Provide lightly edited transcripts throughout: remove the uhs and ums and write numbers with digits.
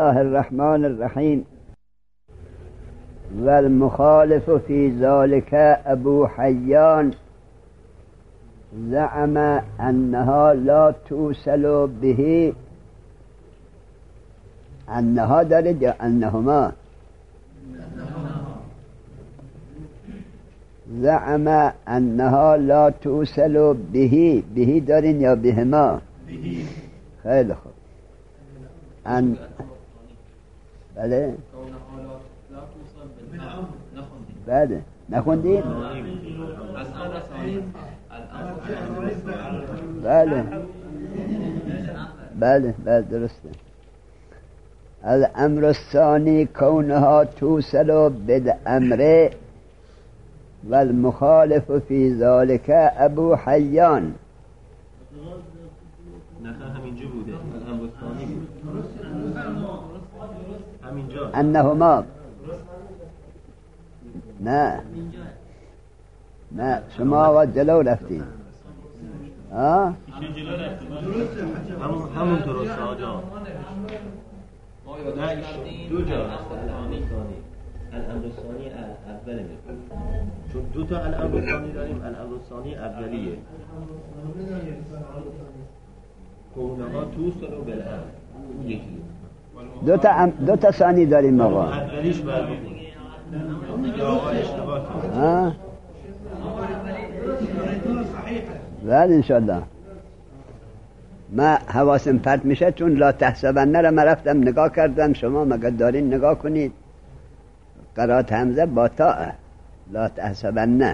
الله الرحمن الرحیم. والمخالف في ذلك ابو حیان زعم انها لا توصل به. انها دارد یا انهما؟ زعم انها لا توصل به. به دارین یا بهما؟ خیلی خوب. بله بله نخوندیم؟ بله بله بله درسته. الامر الثانی کونها توصل بالامر والمخالف في ذلك ابو حیان. همینجا بوده. الامر الثانی بود. همینجا انهما. نه شما آقا جلو رفتین. همون درسته آجا. دو جا هست الامر الثانی اوله. چون دو تا الامر الثانی داریم. الامر الثانی اولیه. کونها توصل بالامر. یکی دو تا ثانی داریم آقا. اولیش باید بخونیم. بله انشالله. ما حواسم پرت میشه چون لا تحسبنه را من رفتم نگاه کردم. شما مگر دارین نگاه کنید. قرات همزه با تاء. لا تحسبنه.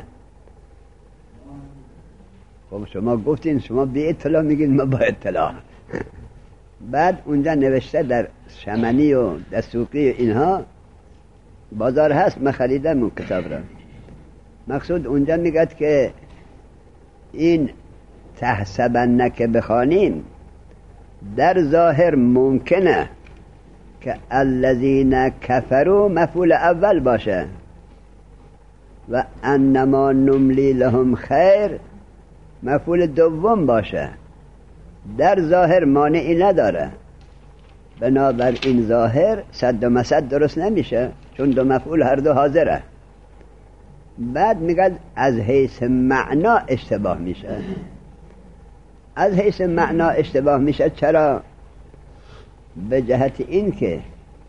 خب شما گفتین شما بی اطلاع میگید ما با اطلاع. بعد اونجا نوشته در شمنی و دسوقی و اینها بازار هست. من خریدم اون کتاب را. مقصود اونجا میگد که این تحسبنه که بخوانیم در ظاهر ممکنه که الذین کفروا مفعول اول باشه و انما نملی لهم خیر مفعول دوم باشه. در ظاهر مانعی نداره. بنابر این ظاهر صد و مسد درست نمیشه چون دو مفعول هر دو حاضره. بعد میگه از حیث معنا اشتباه میشه. از حیث معنا اشتباه میشه چرا؟ به جهت این که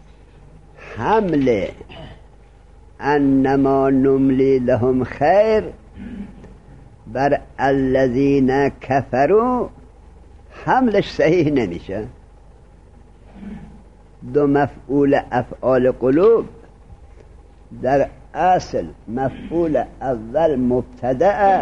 حمل انما نملی لهم خیر بر الذین کفروا حملش صحیح نمیشه. دو مفعول افعال قلوب در اصل مفعول اول مبتدأ،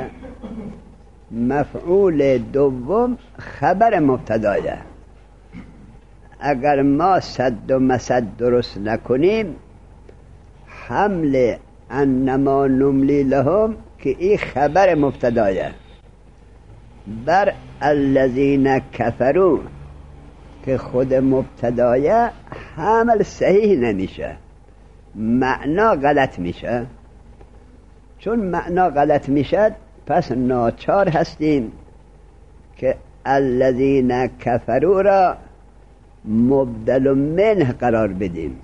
مفعول دوم خبر مبتدایه. اگر ما صد و مسد درست نکنیم حمل انما نملی لهم که این خبر مبتدایه بر الذین کفروا که خود مبتدایه حمل صحیح نمیشه. معنا غلط میشه. چون معنا غلط میشه پس ناچار هستیم که الذین کفروا را مبدل منه قرار بدیم.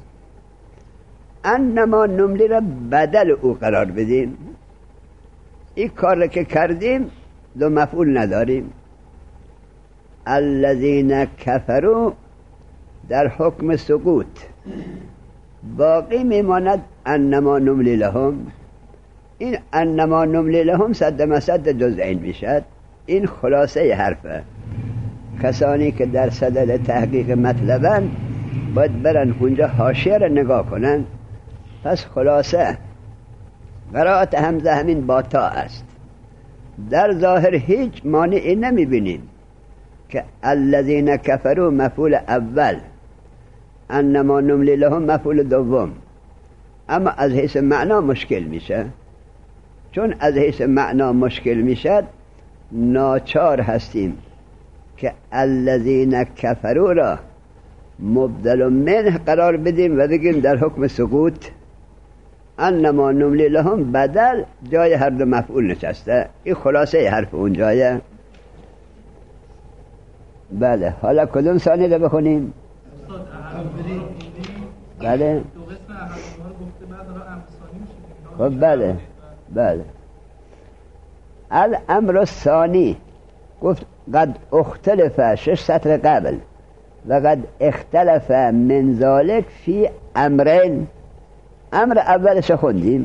انما نملی را بدل او قرار بدیم. این کار را که کردیم دو مفعول نداریم. الذین کفروا در حکم سقوط باقی میماند انما نملی لهم. این انما نملی لهم صد مسد جزئین میشد. این خلاصه حرفه. کسانی که در صدد تحقیق مطلبن باید برن اونجا حاشیه را نگاه کنن. پس خلاصه قرائت همزه همین با تا است. در ظاهر هیچ مانعی نمیبینیم که الذین کفروا مفعول اول، انما نملی لهم مفعول دوم. اما از حیث معنا مشکل میشه. چون از حیث معنا مشکل میشد ناچار هستیم که الذین کفروا را مبدل منه قرار بدیم و بگیم در حکم سقوط انما نملی لهم بدل جای هر دو مفعول نشسته. این خلاصه حرف اون جایه. بله حالا کدوم ثانی رو بخونیم؟ بله خب بله بله. الامر الثانی گفت قد اختلف 6 سطر قبل و قد اختلف من ذلك فی امرین. امر اولش خوندیم.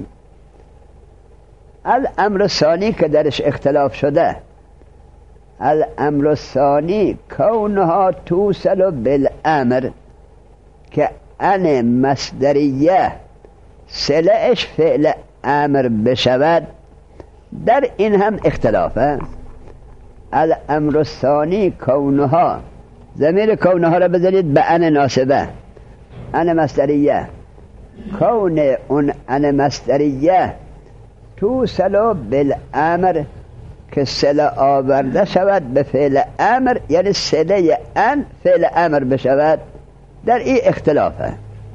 الامر الثانی که درش اختلاف شده، الامر الثانی کونها توصل بالامر که ان مصدریه صلهش فعل امر بشود، در این هم اختلافه. الامر الثانی کونها، ضمیر کونها را بذارید به ان ناسبه، ان مصدریه، کون اون ان مصدریه توصل بالامر که صله آورده شود به فعل امر، یعنی صله ان فعل امر بشود، در این اختلافه.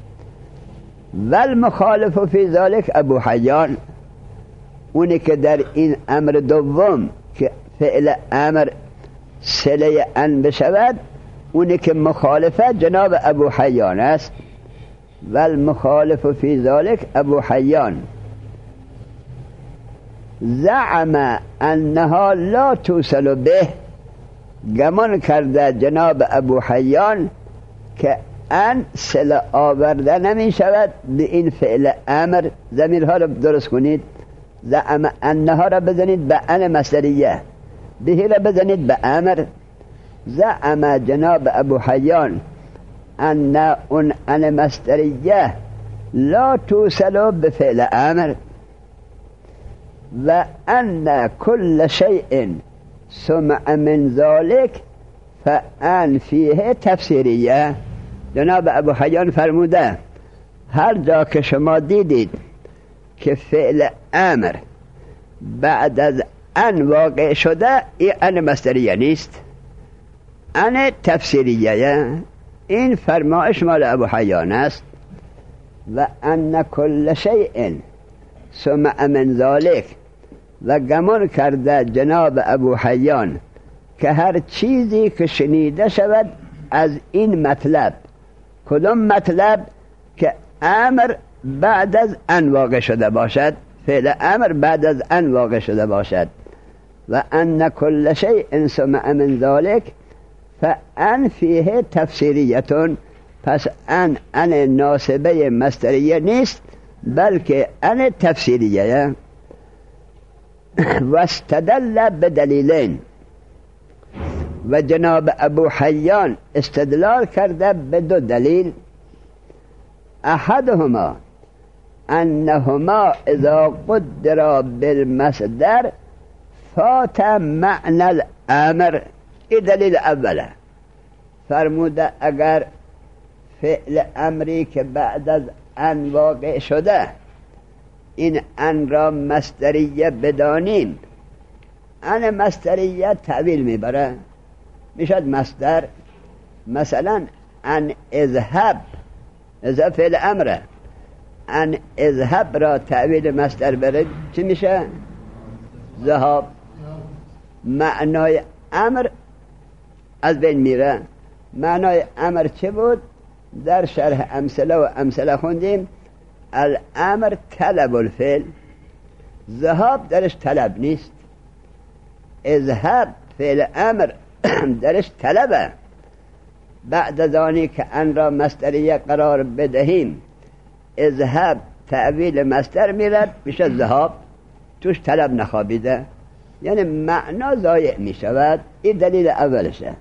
والمخالف فی ذلك ابو حیان، اونی که در این امر دوم که فعل امر صله ان بشود، اونی که مخالفه جناب ابو حیان است. والمخالف فی ذلك ابو حیان زعم انها لا توصل به، گمان کرده جناب ابو حیان که ان صله آورده نمی شود به این فعل امر. ضمیرها رو درست کنید، زعم انها را بزنید به ان مصدریه، بهی را بزنید به امر. زعم جناب ابو حیان ان اون ان مصدریه لا توصل به فعل امر و ان كل شيء سمع من ذلك فان فیه تفسیریه. جناب ابو حیان فرموده هر جا که شما دیدید که فعل امر بعد از ان واقع شده، این ان مصدریه نیست، ان تفسیریه. این فرمایش مال ابو حیان است. و ان كل شيء سمع من ذلك، و گمان کرده جناب ابو حیان که هر چیزی که شنیده شود از این مطلب. کدام مطلب؟ که امر بعد از ان واقع شده باشد، فعل امر بعد از ان واقع شده باشد. و ان كل شيء سمع من ذلك فان فیه تفسیریتون، پس ان ناسبه مصدریه نیست بلکه ان تفسیریه. و استدل بدلیلین، و جناب ابو حیان استدلال کرده به 2 دلیل. احدهما انهما اذا قدر بالمصدر فات معنى الامر. این دلیل اوله. فرموده اگر فعل امری که بعد از ان واقع شده این ان را مصدریه بدانیم، ان مصدریه تعویل میبره، میشد مصدر. مثلا ان اذهب، اذهب فعل امره، ان اذهب را تعویل مصدر بره چی میشه؟ ذهاب. معنای امر از بین میره. معنای امر چه بود؟ در شرح امثله و امثله خوندیم الامر طلب الفعل، ذهاب درش طلب نیست. اذهب فعل امر درش طلبه. بعد از آنی که ان را مصدریه قرار بدهیم، اذهب تعویل مصدر میرد میشه ذهاب، توش طلب نخوابیده، یعنی معنا ضایع میشود. این دلیل اولشه.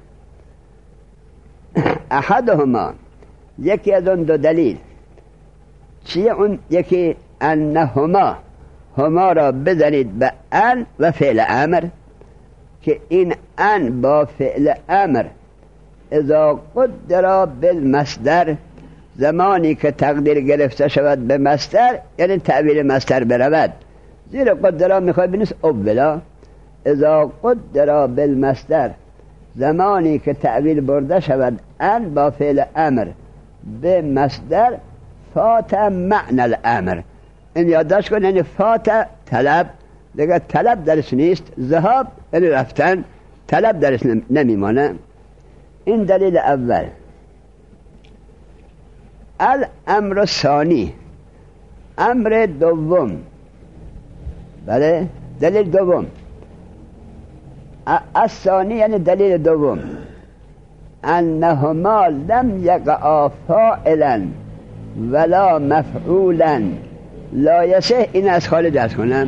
احدهما، یکی از اون 2 دلیل. چیه اون یکی؟ انهما، هما را بزنید به ان و فعل امر، که این ان با فعل امر اذا قدر بالمصدر، زمانی که تقدیر گرفته شود به مصدر، یعنی تعبیر مصدر برود. زیر قدر میخواد بنویس اولا. اذا قدر بالمصدر، زمانی که تعبیر برده شود ان با فعل امر به مصدر، فات معنی الامر. این یادداشت کن، یعنی فات طلب، دیگه طلب درش نیست. ذهاب یعنی رفتن، طلب درش نمیمانه. این دلیل اول. الامر الثانی، امر دوم، بله دلیل دوم، الثانی یعنی دلیل دوم، انهما لم یقعا فاعلا ولا مفعولا لا یصح. این از خالی درس کنم.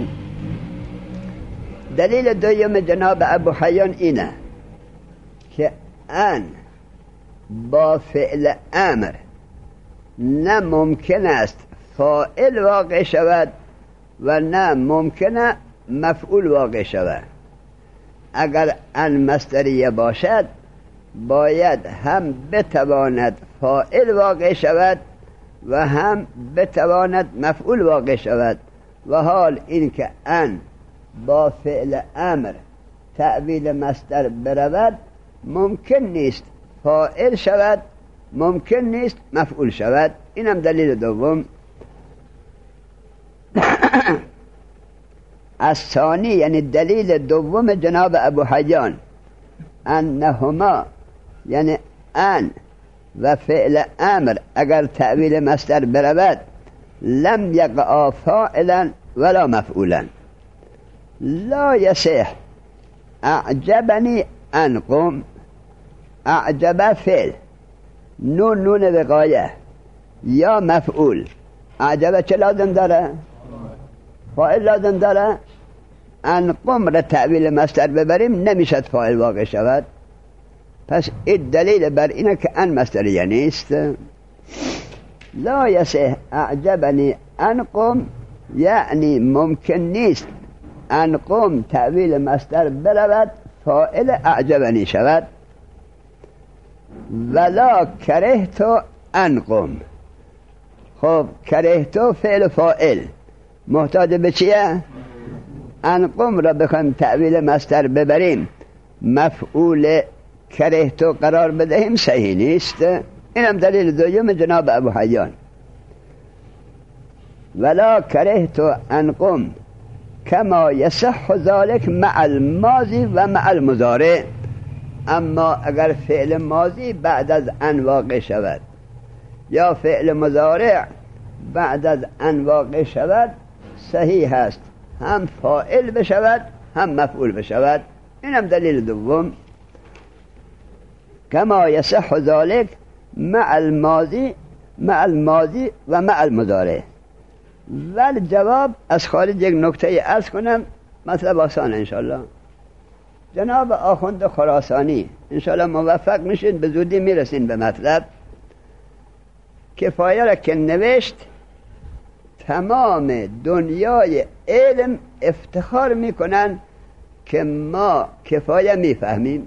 دلیل دوم جناب ابو حیان اینه که ان با فعل امر نه ممکن است فاعل واقع شود و نه ممکنه مفعول واقع شود. اگر ان مصدریه باشد باید هم بتواند فاعل واقع شود و هم بتواند مفعول واقع شود، و حال این که ان با فعل امر تأویل مصدر برود ممکن نیست فاعل شود، ممکن نیست مفعول شود. اینم دلیل دوم. الثانی یعنی دلیل دوم جناب ابو حیان، انهما یعنی ان و فعل امر اگر تأویل مصدر برود لم یقعا فاعلا ولا مفعولا لا یصح. اعجبنی ان قم، اعجب فعل، نون وقایه یا مفعول. اعجب چه لازم داره؟ فاعل لازم داره. ان قم را تأویل مصدر ببریم نمیشد فاعل واقع شود. پس این دلیل بر اینه که ان مصدریه نیست. لا یصح اعجبنی ان قم یعنی ممکن نیست ان قم تأویل مصدر برود فاعل اعجبنی شود. ولا کرهتو ان قم، خب کرهتو فعل فاعل محتاج به چیه؟ ان قم را بخوایم تأویل مصدر ببریم مفعول کرهتو قرار بدهیم صحیح نیست. اینم دلیل دوم جناب ابو حیان. ولا کرهتو ان قم کما یصح ذلك مع الماضی و مع المضارع. اما اگر فعل ماضی بعد از ان واقع شود یا فعل مضارع بعد از ان واقع شود صحیح است، هم فاعل بشود هم مفعول بشود. اینم دلیل دوم. کما یصح ذلك مع الماضی و مع المضارع. ولی جواب از خارج یک نکته عرض کنم، مطلب آسانه انشالله. جناب آخوند خراسانی انشالله موفق میشین، به زودی میرسین به مطلب. کفایه را که نوشت تمام دنیای علم افتخار میکنن که ما کفایه میفهمیم.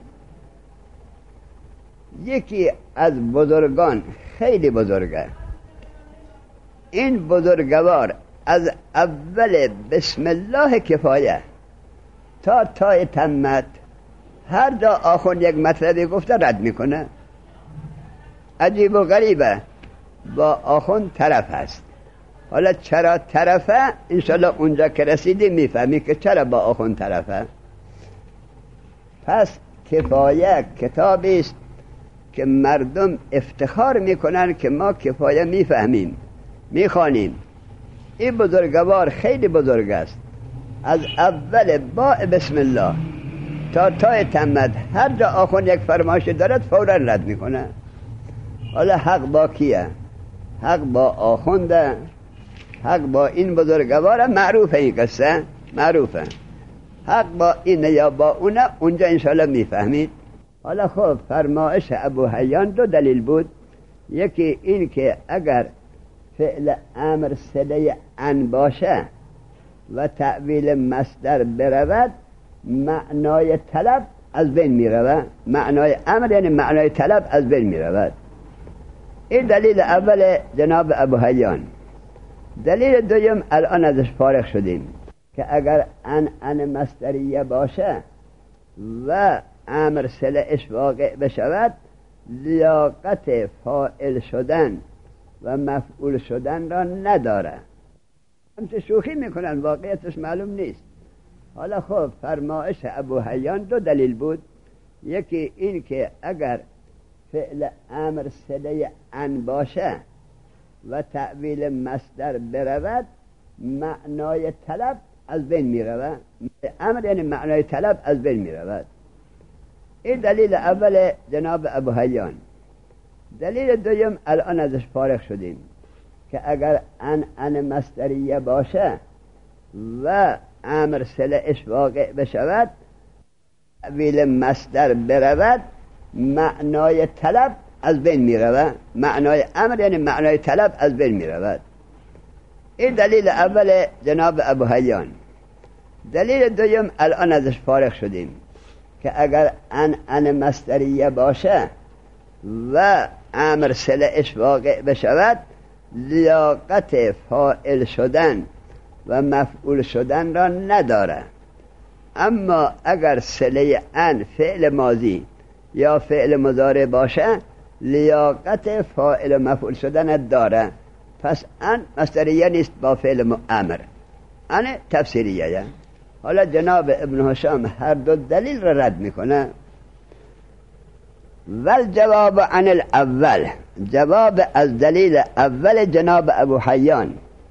یکی از بزرگان خیلی بزرگه، این بزرگوار از اول بسم الله کفایه تا تای تمت هر جا آخوند یک مطلبی گفته رد میکنه. عجیب و غریبه، با آخوند طرف هست. حالا چرا طرفه؟ انشالله اونجا که رسیدی میفهمی که چرا با آخوند طرفه. پس کفایه کتابی است که مردم افتخار میکنن که ما کفایه میفهمیم، میخوانیم. این بزرگوار خیلی بزرگ است، از اول با بسم الله تا تای تمت هر جا آخوند یک فرمایش دارد فورا رد میکنه. حالا حق با کیه؟ حق با آخونده، حق با این بزرگواره. معروفه این قصه، معروفه. حق با اینه یا با اونه، اونجا انشاءالله میفهمید. حالا خب فرمایش ابو حیان دو دلیل بود. یکی این که اگر فعل امر صله ان باشه و تأویل مصدر برود معنای طلب از بین میرود. معنای امر یعنی معنای طلب از بین میرود. این دلیل اول جناب ابو حیان. دلیل دوم الان ازش فارغ شدیم که اگر ان مصدریه باشه و امر صله اش واقع بشود لیاقت فاعل شدن و مفعول شدن را نداره. همچه شوخی میکنن، واقعیتش معلوم نیست. حالا خب فرمایش ابو حیان دو دلیل بود. یکی این که اگر فعل امر صله ان باشه و تأویل مصدر برود معنای طلب از بین می رود. امر یعنی معنای طلب از بین می رود. این دلیل اول جناب ابو حیان. دلیل دوم الان ازش فارغ شدیم که اگر ان مصدریه باشه و امر صله‌اش واقع بشود تأویل مصدر برود معنای طلب از بین می رود. معنای امر یعنی معنای طلب از بین می رود. این دلیل اول جناب ابو حیان. دلیل دوم الان ازش فارغ شدیم که اگر ان مصدریه باشه و امر صله‌اش واقع بشود لیاقت فاعل شدن و مفعول شدن را نداره. اما اگر صله ان فعل ماضی یا فعل مضارع باشه لیاقت فاعل و مفعول شدن داره. پس ان مصدریه نیست با فعل امر، ان تفسیریه. حالا جناب ابن هشام هر دو دلیل را رد میکنه. والجواب عن الاول، جواب از دلیل اول جناب ابو حیان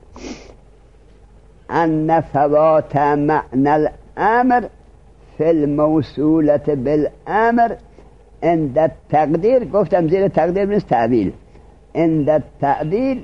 ان فوات معنى الامر في الموصولة بالامر عند التقدیر، گفتم زیر تقدیر نیست تعبیل، عند التعبیر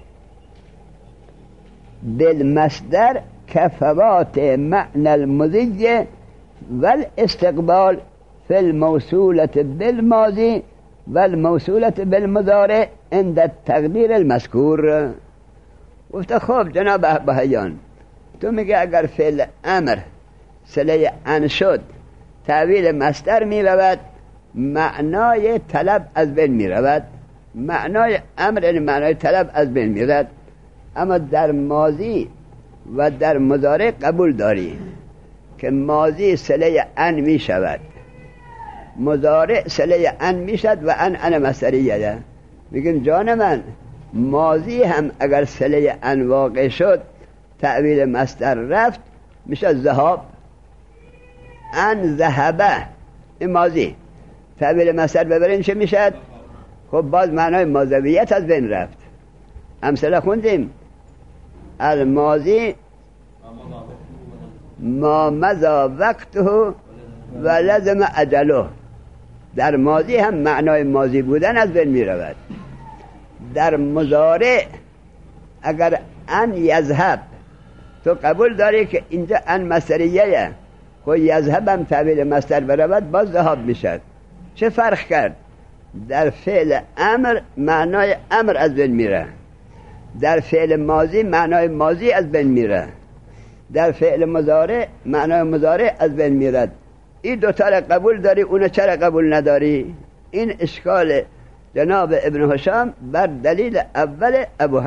بالمصدر كفوات معنى المضي والاستقبال في الموصولة بالماضي والموصولة بالمضارع عند التقدیر المذکور. گفت خب جناب ابو حیان تو میگه اگر فعل امر صله ان شد تعویل مصدر می رود معنای طلب از بین می رود. معنای امر یعنی معنای طلب از بین می رود. اما در ماضی و در مضارع قبول داری که ماضی صله ان می شود، مضارع صله ان می شد و ان مصدریه. میگن جان من ماضی هم اگر صله ان واقع شد تعویل مصدر رفت میشه ذهاب. ان ذهبه این ماضی، تعویل مصدر ببرین چه میشد؟ خب باز معنای ماضویت از بین رفت. امثله خوندیم الماضی ما مضى وقته و لزم اجله. در ماضی هم معنای ماضی بودن از بین می رود. در مضارع اگر ان یذهب تو قبول داری که اینجا ان مصدریه خب یذهب هم تعبیر مصدر برود باز ذهاب میشد. چه فرق کرد؟ در فعل امر معنای امر از بین میره، در فعل ماضی معنای ماضی از بین میره، در فعل مضارع معنای مضارع از بین میرد. این دوتا را قبول داری اونو چرا قبول نداری؟ این اشکال جناب ابن هشام بر دلیل اول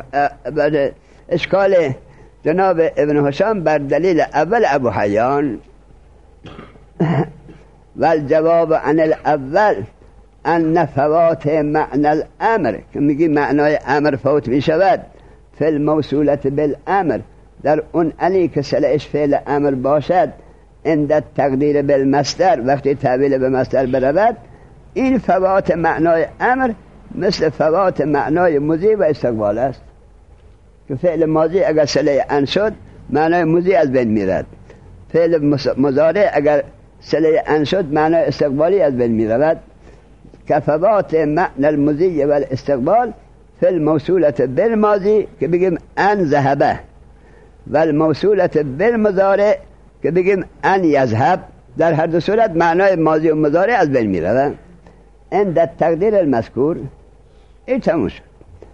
اشکال جناب ابن هشام بر دلیل اول ابو حیان. والجواب عن الاول ان فوات معنى الامر که میگی معنای امر فوت میشود فی الموصولة بالامر در اون علی که صله‌اش فعل امر باشد عند تقدیر بالمصدر وقتی تعبیل به مصدر برود این فوات معنای امر مثل فوات معنای مضی و استقبال است که فعل ماضی اگر صله ان شد معنای مضی از بین میرد، فعل مضارع اگر صله ان شد معنای استقبالی از بین میرود. که فوات معنی المضی و الاستقبال فی الموصولة بالماضی که بگیم ان ذهبه و الموصولة بالمضارع که بگیم ان یذهب، در هر دو صورت معنای ماضی و مضارع از بین میرود. عند التقدیر المذکور این تموم شد.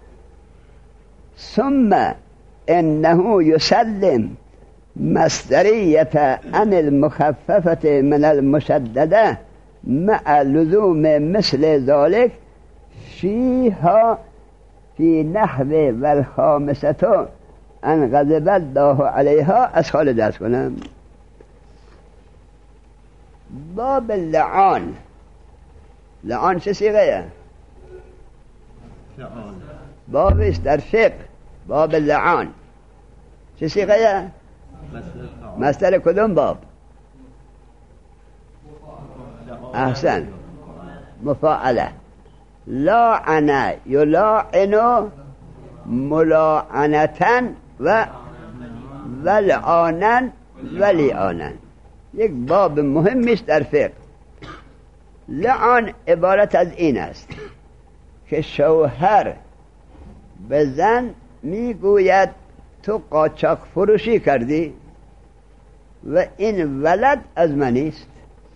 ثم انه یسلم مصدریت عن المخففة من المشدده مع لزوم مثل ذلك فيها في نحو والخامسة ان غضب الله عليها. از حال درس کنم باب لعان. لعان چه صیغه؟ بابش در فقه باب لعان چه صیغه؟ مصدر کدوم باب؟ احسن مفاعله. لاعن یلاعن ملاعنتن و ولعانن ولیعانن. یک باب مهمی است در فقه. لعان عبارت از این است که شوهر به زن میگوید تو قاچاق فروشی کردی و این ولد از منی است.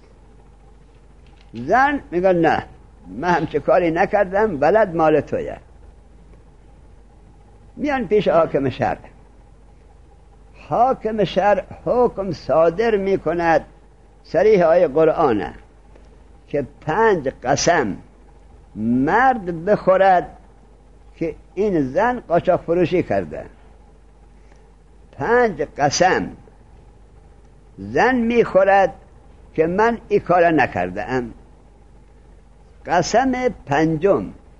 زن میگه نه، من همچه کاری نکردم، ولد مال تویه. میان پیش حاکم شرع. حاکم شرع حکم صادر میکند، صریح آیه قرآنه، که 5 قسم مرد بخورد که این زن قاچاق فروشی کرده. 5 قسم زن میخورد که من این کار نکرده ام. قسم 5: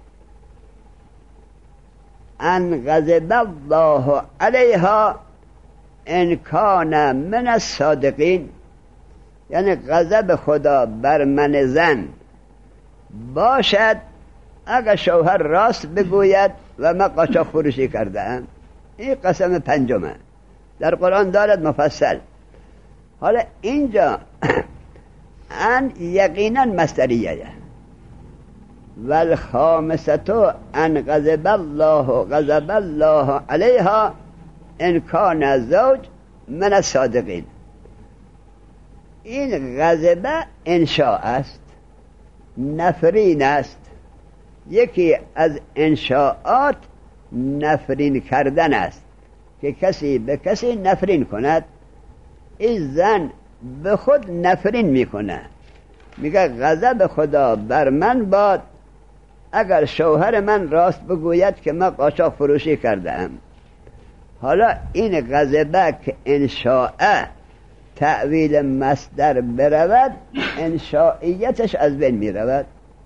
ان غضب الله علیها ان کان من الصادقین. یعنی غضب خدا بر من زن باشد اگر شوهر راست بگوید و من قاچاق فروشی کرده ام. این قسم 5 در قرآن دارد مفصل. حالا اینجا ان یقینا مصدریه والخامسة ان غضب الله علیها ان کان زوج من الصادقین. این غضب انشاء است، نفرین است. یکی از انشاءات نفرین کردن است که کسی به کسی نفرین کند. این زن به خود نفرین میکنه، میگه غضب خدا بر من باد اگر شوهر من راست بگوید که من قاچاق فروشی کردم. حالا این غضبه که انشاء تأویل مصدر برود، انشائیتش از بین می رود.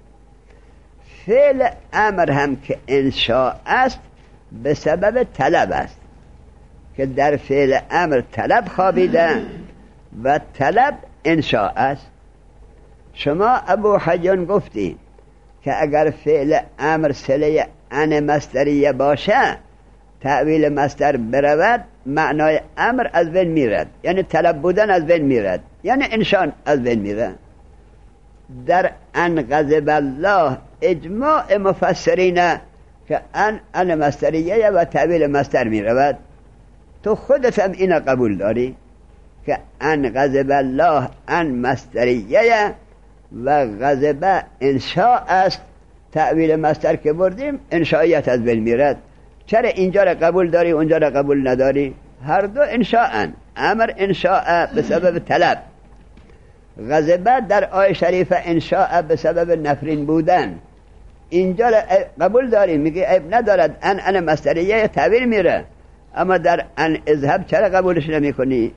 فعل امر هم که انشاء است به سبب طلب است که در فعل امر طلب خوابیده و طلب انشاء است. شما ابو حیان گفتی که اگر فعل امر صله ان مصدریه باشه، تأویل مصدر برود، معنای امر از بین میرد، یعنی طلب بودن از بین میرد، یعنی انشان از بین میرد. در ان غضب الله اجماع مفسرین که ان مصدریه و تأویل مصدر میرود. تو خودت هم اینو قبول داری که ان غضب الله ان مصدریه و غضب انشاء است. تأویل مصدر که بردیم انشائیت از بین میرد. چرا اینجا را قبول داری اونجا را قبول نداری؟ هر دو انشاءن. امر انشاء به سبب طلب، غضب در آیه شریف انشاء به سبب نفرین بودن. اینجا را قبول داری، میگی عیب ندارد، ان مصدریه تعبیر میره، اما در ان اذهب چرا قبولش نمی کنی؟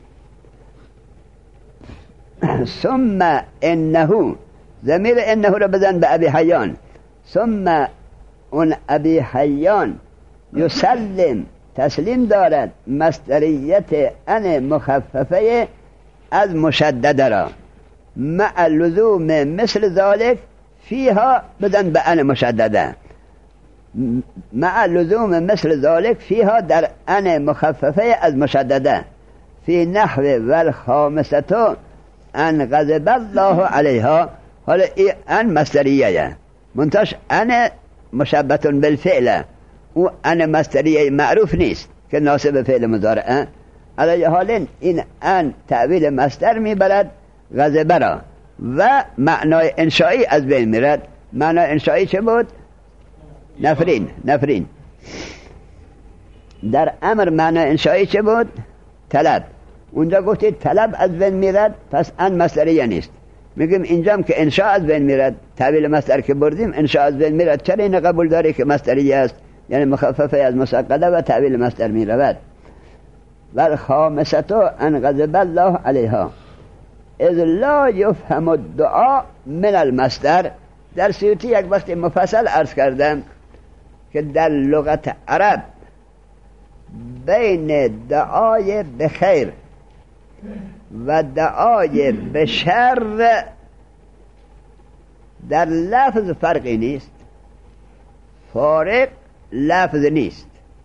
ثم انه، ضمیر انه را بزن به ابی حیان. ثم اون ابی حیان یسلم، تسلیم دارد مصدریت ان مخففه از مشدده را، مع لزوم مثل ذالک فیها، بزن به ان مشدده، مع لزوم مثل ذالک فیها در ان مخففه از مشدده، فی نحو والخامسة ان غضب الله علیها. حالا این ان مصدریه منتش ان مشبه بالفعل، او ان مصدریه معروف نیست که ناسب فعل مضارع. علی حال این ان تعویل مصدر میبرد غضب را و معنای انشایی از بین میرد. معنای انشایی چه بود؟ نفرین. در امر معنای انشایی چه بود؟ طلب. اونجا گفتید طلب از بین میرد، پس ان مصدریه نیست. میگیم اینجام که انشاء از بین میرد، تعویل مصدر که بردیم انشاء از بین میرد. چرا این قبول داری که مصدریه است، یعنی مخففه از مسقله و تعویل مصدر میرود. والخامسة ان غضب الله علیها اذ لا یفهم الدعاء من المصدر. در سیوطی یک وقت مفصل عرض کردم که در لغت عرب بین دعای بخیر و دعای بشر در لفظ فرقی نیست، فارق لفظ نیست.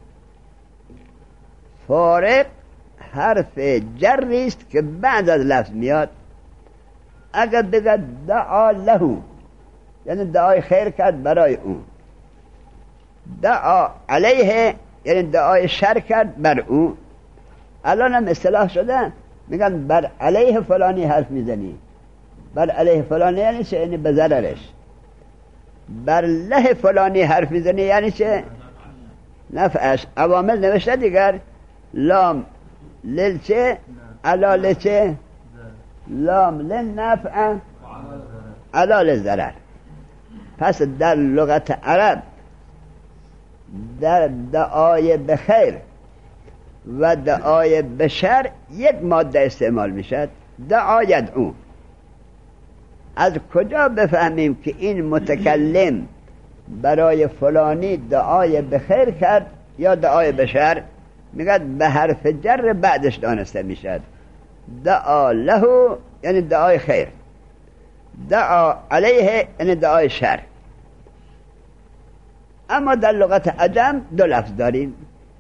فارق حرف جری است که بعد از لفظ میاد. اگر بگه دعا له یعنی دعای خیر کرد برای اون، دعا علیه یعنی دعای شر کرد بر اون. الان هم اصطلاح شده میگن بر علیه فلانی حرف میزنی. بر علیه فلانی یعنی چه؟ یعنی به ضررش. بر له فلانی حرف میزنی یعنی چه؟ نفعش. عوامل نوشته دیگر، لام للچه علا لچه، لام للنفع علا للضرر. پس در لغت عرب در دعای بخیر و دعای بشر یک ماده استعمال میشد، دعا یدعو. از کجا بفهمیم که این متکلم برای فلانی دعای بخیر کرد یا دعای بشر؟ میگه به حرف جر بعدش دانسته میشد. دعا له یعنی دعای خیر، دعا علیه یعنی دعای شر. اما در لغت عجم دو لفظ داریم.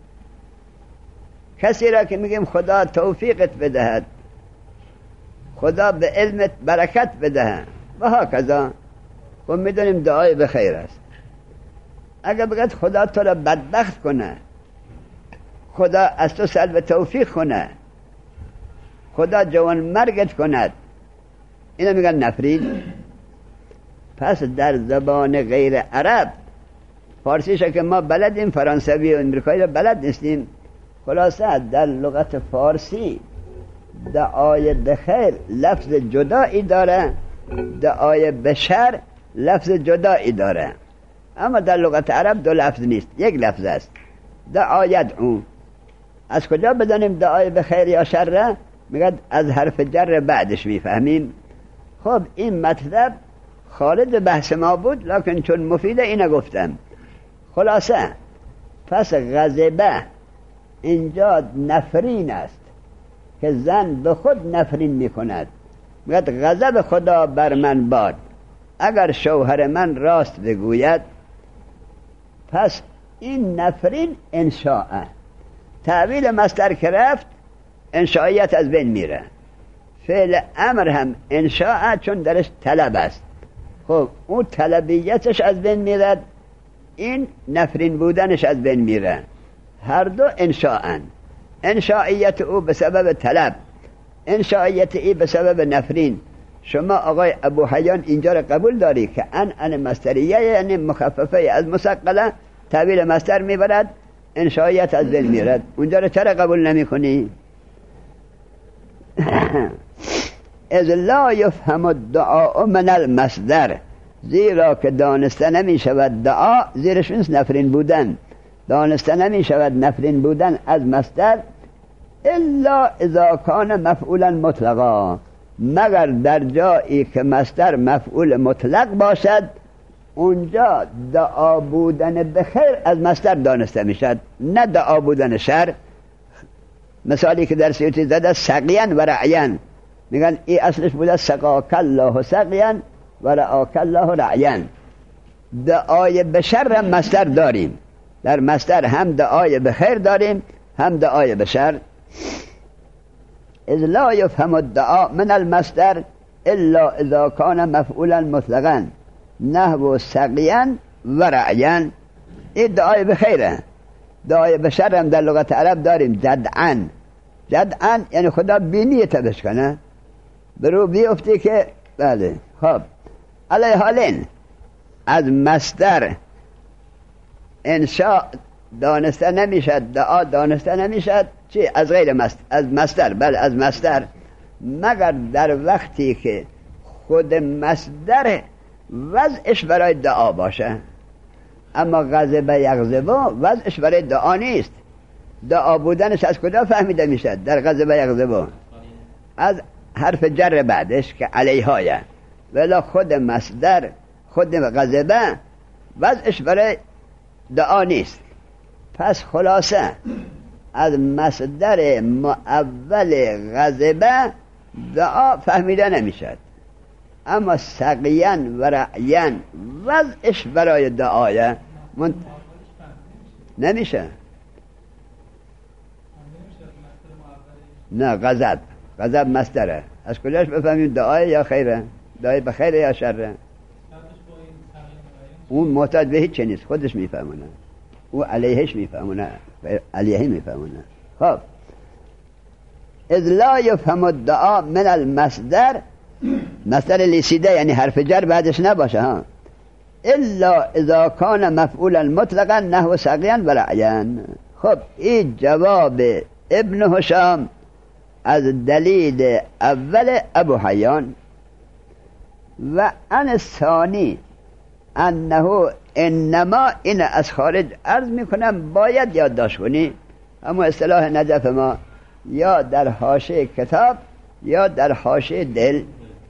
کسی را که میگیم خدا توفیقت بدهد، خدا به علمت برکت بدهد و هکذا، خب میدونیم دعای بخیر است. اگر بگید خدا تو را بدبخت کنه، خدا از تو سلب توفیق کنه، خدا جوان مرگت کند، اینو میگن نفرین. پس در زبان غیر عرب، فارسیش که ما بلدیم، فرانسوی و امریکایی را بلد نیستیم، خلاصه در لغت فارسی دعای بخیر لفظ جدایی داره، دعای بشر لفظ جدایی داره. اما در لغت عرب دو لفظ نیست، یک لفظ است، دعا یدعو. از کجا بدانیم دعای بخیر یا شر؟ میگه از حرف جر بعدش میفهمیم. خب این مطلب خالد بحث ما بود، لکن چون مفیده اینو گفتم. خلاصه پس غضبه اینجا نفرین است که زن به خود نفرین میکند. میگه غضب خدا بر من باد اگر شوهر من راست بگوید. پس این نفرین انشاءه، تعویل مصدر که رفت انشائیت از بین میره. فعل امر هم انشاءه چون درش طلب است، خب اون طلبیتش از بین میره، این نفرین بودنش از بین میره. هر دو انشاءن، انشائیت او به سبب طلب، انشائیت ای به سبب نفرین. شما آقای ابو حیان اینجا رو قبول داری که ان مصدریه یعنی مخففه از مثقله، تعبیر مصدر میبرد، انشائیت از بین میرد. اونجا رو چرا قبول نمی کنی؟ از لا یفهم الدعاء من المصدر، زیرا که دانسته نمی شود دعا، زیرش نیست نفرین بودن، دانسته نمی شود نفرین بودن از مصدر الا اذا کان مفعولا مطلقا، مگر در جایی که مصدر مفعول مطلق باشد، اونجا دعا بودن بخیر از مصدر دانسته می شود، نه دعا بودن شر. مثالی که در سیوطی زده سقیان و رعیان، میگن ای اصلش بوده سقاک الله سقیان و رعاک الله رعیان. دعای بشر هم مصدر داریم، در مصدر هم دعای بخیر داریم هم دعای بشر. اذ لا یفهم الدعاء من المصدر الا اذا کان مفعولا مطلقا نحو سقیان و رعیان. این دعای بخیره. دعای بشر هم در لغت عرب داریم، جدعن. جدعن یعنی خدا بینیت بشکنه، برو بیفتی که بله. خب علیه حالین از مصدر انشاء دانسته نمیشد، دعا دانسته نمیشد. چی؟ از غیر مصدر، از مصدر، بله از مصدر، مگر در وقتی که خود مصدر وضعش برای دعا باشه. اما غضب یغضب وضعش برای دعا نیست. دعا بودنش از کجا فهمیده میشد؟ در غضب یغضب از حرف جر بعدش که علیهای، ولی خود مصدر، خود غضب وضعش برای دعا نیست. پس خلاصه از مصدر معول غضب دعا فهمیده نمیشد. اما سقیان و رعیان وضعش برای دعای نمیشه. نه غضب مصدره. از کجاش بفهمیم دعای یا خیره؟ دعای به خیره یا شره؟ اون محتاج به هیچ نیست، خودش میفهمونه، او علیهش میفهمونه، علیه میفهمونه. خب اذ لا یفهم الدعا من المصدر، مصدر لیسیده یعنی حرف جر بعدش نباشه ها، الا اذا کان مفعولا مطلقا نحو سقیا و رعیا. خب این جواب ابن هشام از دلیل اول ابو حیان. و ان الثانی انه انما، این از خارج عرض میکنم باید یادداشت کنی، اما اصطلاح نجف ما یا در حاشیه کتاب یا در حاشیه دل.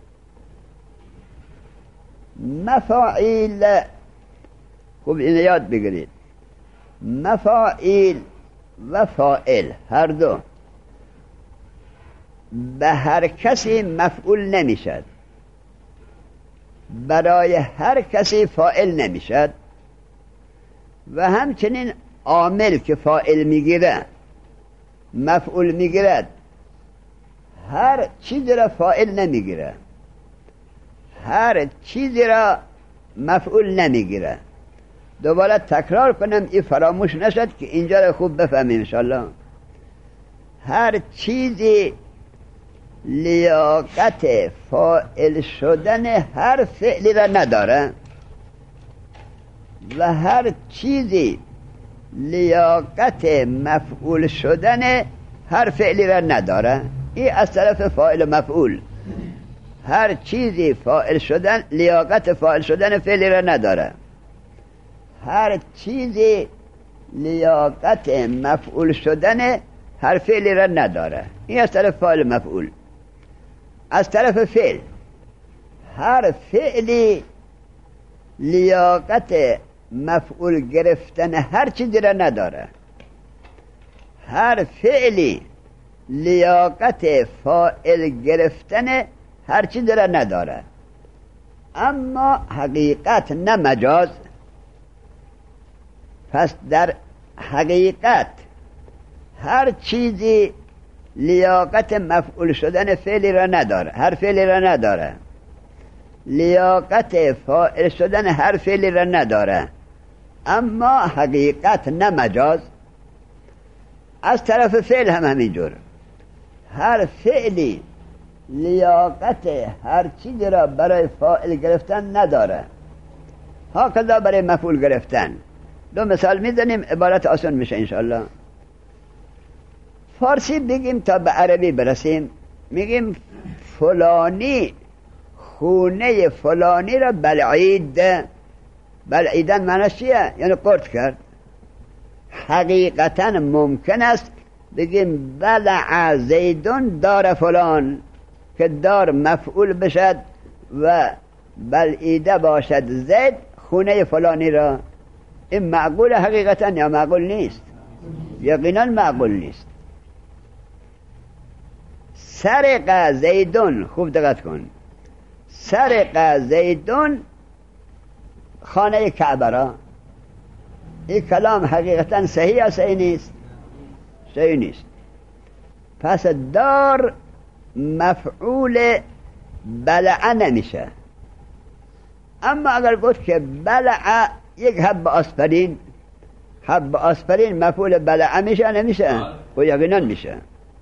مفاعیل، خوب این یاد بگیرید، مفاعیل و فاعل هر دو به هر کسی مفعول نمیشد، برای هر کسی فاعل نمیشد، و همچنین عامل که فاعل میگیره مفعول میگیرد، هر چیزی را فاعل نمیگیره، هر چیزی را مفعول نمیگیره. دوباره تکرار کنم این فراموش نشد که اینجا را خوب بفهمیم انشاءالله. هر چیزی لیاقت فاعل شدن هر فعلی را نداره و هر چیزی لیاقت مفعول شدن هر فعلی را نداره. این از طرف فاعل و مفعول، هر چیزی فاعل شدن لیاقت فاعل شدن فعلی را نداره، هر چیزی لیاقت مفعول شدن هر فعلی را نداره. این از طرف فاعل مفعول. از طرف فعل، هر فعلی لیاقت مفعول گرفتن هر چیزی را نداره، هر فعلی لیاقت فاعل گرفتن هر چیزی را نداره. اما حقیقت نه مجاز. پس در حقیقت هر چیزی لیاقت مفعول شدن فعلی را نداره، هر فعلی را نداره، لیاقت فاعل شدن هر فعلی را نداره، اما حقیقت نه مجاز. از طرف فعل هم همینجور، هر فعلی لیاقت هر چیزی را برای فاعل گرفتن نداره، هاکذا برای مفعول گرفتن. دو مثال میزنیم عبارت آسان میشه انشاءالله. فارسی بگیم تا به عربی برسیم، میگیم فلانی خونه فلانی را بلعید. بلعیدن معنیش چیه؟ یعنی قرط کرد. حقیقتا ممکن است بگیم بلع زیدون دار فلان، که دار مفعول بشد و بلعیده باشد زید خونه فلانی را. این معقول حقیقتا یا معقول نیست؟ یقینا معقول نیست. سرق زیدون، خوب دقت کن، سرق زیدون خانه کعبه را. این کلام حقیقتا صحیح یا صحیح نیست؟ صحیح نیست. پس دار مفعول بلع نمیشه. اما اگر گفت که بلع یک حب آسپرین، حب آسپرین مفعول بلع میشه نمیشه؟ و یقینا میشه.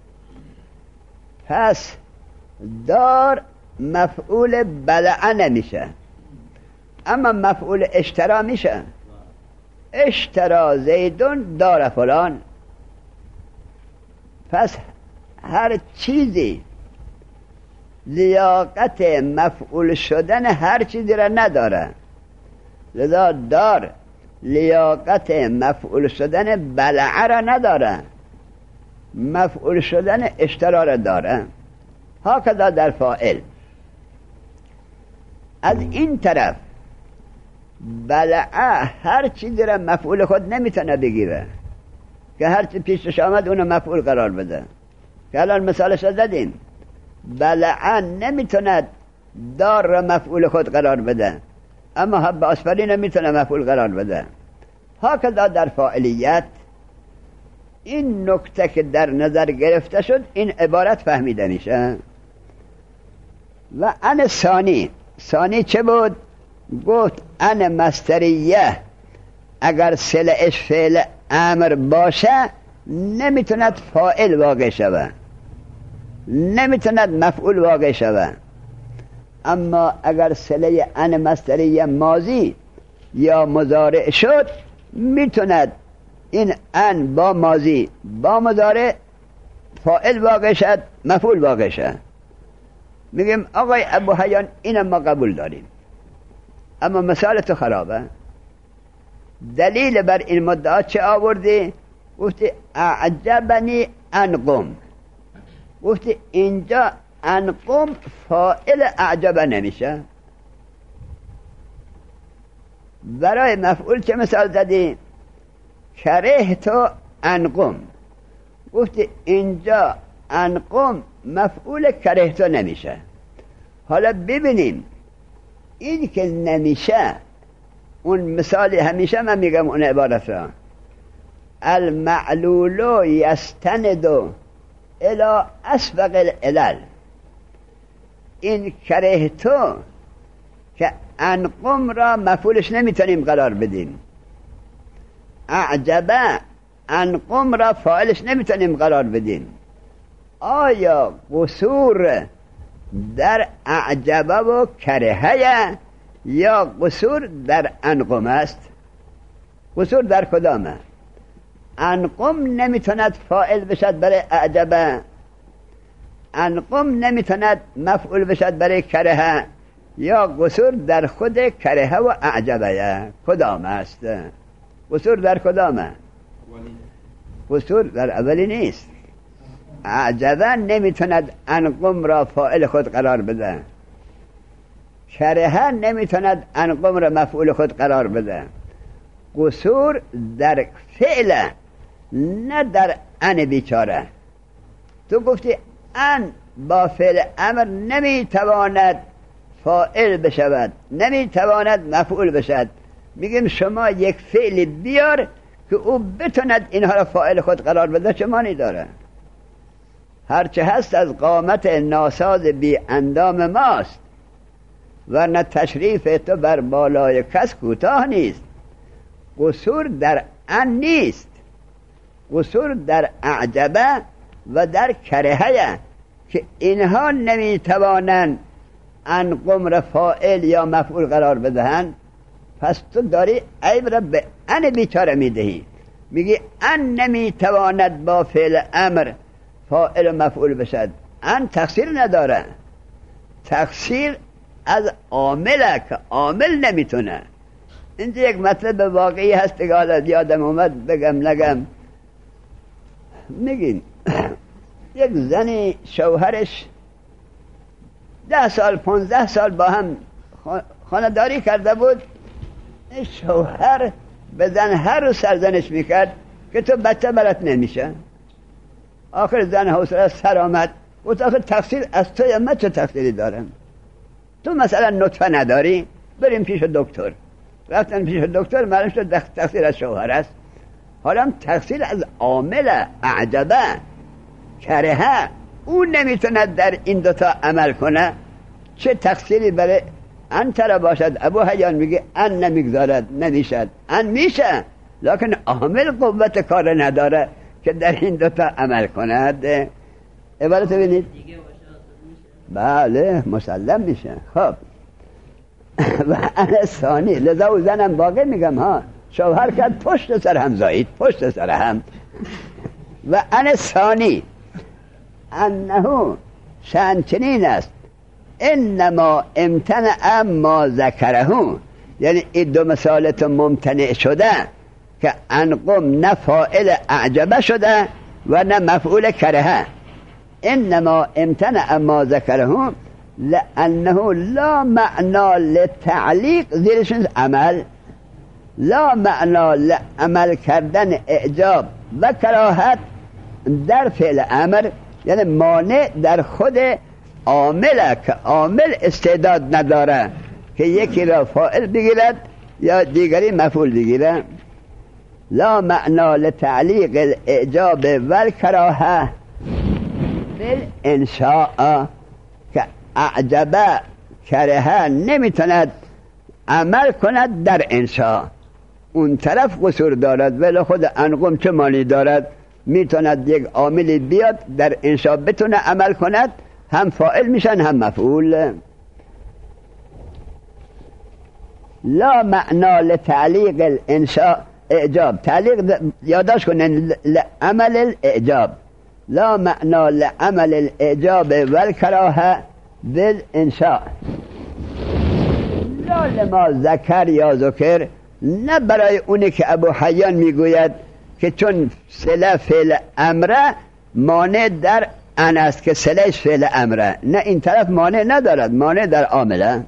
پس دار مفعول بلع نمیشه، اما مفعول اشترا میشه. اشترا زیدون دار فلان. پس هر چیزی لیاقت مفعول شدن هر چیزی را نداره، لذا دار لیاقت مفعول شدن بلع را نداره، مفعول شدن اشترا را داره. هاکذا در فاعل. از این طرف بلع هر چیزی را مفعول خود نمیتونه بگیره که هر چی پیشش آمد اونو مفعول قرار بده، که الان مثالش را زدیم. بلع نمیتونه دار را مفعول خود قرار بده، اما حب آسپرین نمیتونه مفعول قرار بده. هاکذا در فاعلیت این نکته که در نظر گرفته شد این عبارت فهمیده میشه. و ان ثانی چه بود؟ گفت ان مصدریه اگر صله‌اش فعل امر باشه نمیتوند فاعل واقع شود، نمیتوند مفعول واقع شود. اما اگر صله ان مصدریه ماضی یا مضارع شد میتوند این ان با ماضی با مضارع فاعل واقع شد، مفعول واقع شد. میگیم آقای ابو حیان اینم ما قبول داریم، اما مثال تو خرابه. دلیل بر این مدعا چه آوردی؟ گفتی اعجبنی انقم. گفتی اینجا انقم فاعل اعجب نمیشه. برای مفعول چه مثال زدی؟ کرهت انقم. گفتی اینجا انقم مفعول کرهت نمیشه. حالا ببینیم این که نمیشه، اون مثالی همیشه من میگم اون عبارت را المعلول یستند الى اسبق العلل. این کرهتو که انقم را مفعولش نمیتونیم قرار بدیم، اعجبه انقم را فاعلش نمیتونیم قرار بدیم. آیا قصور در اعجبه و کرهه یا قصور در انقم است؟ قصور در کدامه؟ انقم نمیتوند فاعل بشد برای اعجبه، انقم نمیتوند مفعول بشد برای کرهه، یا قصور در خود کرهه و اعجبه. کدام است؟ قصور در کدامه؟ قصور در اولی نیست. اعجبه نمیتوند انقم را فاعل خود قرار بده، کرهه نمیتوند انقم را مفعول خود قرار بده. قصور در فعل، نه در ان بیچاره. تو گفتی ان با فعل امر نمیتواند فاعل بشود، نمیتواند مفعول بشود. میگیم شما یک فعل بیار که او بتوند اینها را فاعل خود قرار بده، چه معنی داره؟ هرچه هست از قامت ناساز بی اندام ماست، ورنه تشریف تو بر بالای کس کوتاه نیست. قصور در ان نیست، قصور در اعجبه و در کرهه که اینها نمیتوانند انقم را فاعل یا مفعول قرار بدهند. پس تو داری عیب را به ان بیچاره میدهی، میگی ان نمیتواند با فعل امر فاعل و مفعول بشد. ان تقصیر نداره، تقصیر از عامله که عامل نمیتونه. اینجا یک مطلب واقعی هست که حالا یادم اومد بگم نگم. میگین یک زنی شوهرش 10 سال 15 سال با هم خانه‌داری کرده بود. شوهر به زن هر روز سرزنش میکرد که تو بچه برات نمیشه. آخر زن حوصله سر آمد گفت آخر تقصیر از تو یا من چه تقصیری دارم؟ تو مثلا نطفه نداری، بریم پیش دکتر. رفتن پیش دکتر، معلوم شد تقصیر از شوهر است. حالا تقصیر از عامل اعجبه کرهه، اون نمیتونه در این دوتا عمل کنه. چه تقصیری برای انت را باشد؟ ابو حیان میگه ان نمیگذارد، نمیشد. ان میشه، لکن عامل قوت کار نداره که در این دوتا عمل کند. عبارت ببینید. بله مسلم میشه. خب و ان ثانی، لذا و زنم واقع میگم ها، شوهر کرد پشت سر هم زایید، پشت سر هم. و ان ثانی انه شأن چنین است انما امتنع ما ذکره، یعنی این دو مثالت ممتنع شده که انقم نه فاعل اعجبه شده و نه مفعول کرهه. انما امتنع ما ذکره لانه لا معنا لتعلیق زیرشون عمل، لا معنا لعمل کردن اعجاب و کراهت در فعل امر، یعنی مانع در خود عامله که عامل استعداد نداره که یکی را فاعل بگیرد یا دیگری مفعول بگیرد. لا معنا لتعلیق الاعجاب والکراهه بالانشاء که اعجب کرهه نمیتوند عمل کند در انشاء. اون طرف قصور دارد ولی خود انقم چه معنی دارد؟ میتوند یک عاملی بیاد در انشاء بتونه عمل کند، هم فاعل میشن هم مفعول. لا معنا لتعلیق الانشاء اعجاب، تعلیق یاداش کنن لعمل الاعجاب، لا معنا لعمل الاعجاب والکراهه بالانشاء. لا لما ذکر یا ذکر، نه برای اونی که ابو حیان میگوید که چون صله فعل امره مانع در ان است که صلهش فعل امره، نه این طرف مانع ندارد، مانع در عامله.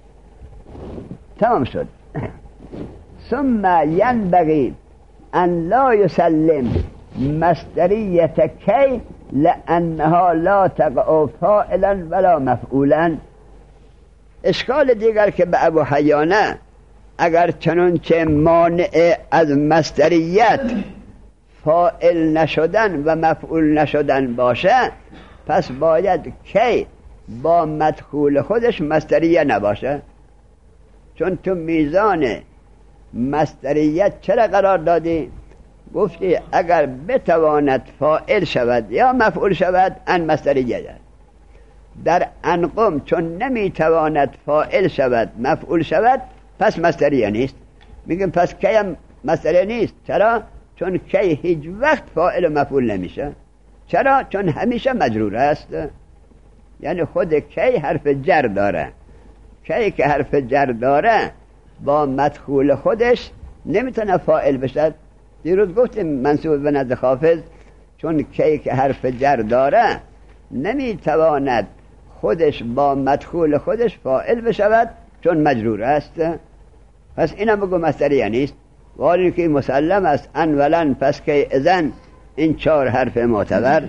تمام شد. ثم ينبغي ان لا يسلم مصدریت کی لانها لا تقع فاعلا ولا مفعولا. اشکال دیگر که به ابو حیانه، اگر چنانچه مانع از مصدریت فاعل نشدن و مفعول نشدن باشه، پس باید کی با مدخول خودش مصدریه نباشه. چون تو میزان مصدریت چرا قرار دادی؟ گفتی اگر بتواند فاعل شود یا مفعول شود ان مصدریه داد. در انقم چون نمیتواند فاعل شود مفعول شود پس مصدریه نیست. میگم پس کی هم مصدریه نیست. چرا؟ چون کی هیچ وقت فاعل و مفعول نمیشه. چرا؟ چون همیشه مجرور است. یعنی خود کی حرف جر داره. کی که حرف جر داره با مدخول خودش نمیتونه فاعل بشه. دیروز گفتیم منصوب به نزد حافظ چون کی که حرف جر داره نمیتواند خودش با مدخول خودش فاعل بشود چون مجرور است. پس اینم بگو مصدریه نیست. ولی که مسلم است ان ولن پس که اذن، این 4 حرف معتبر.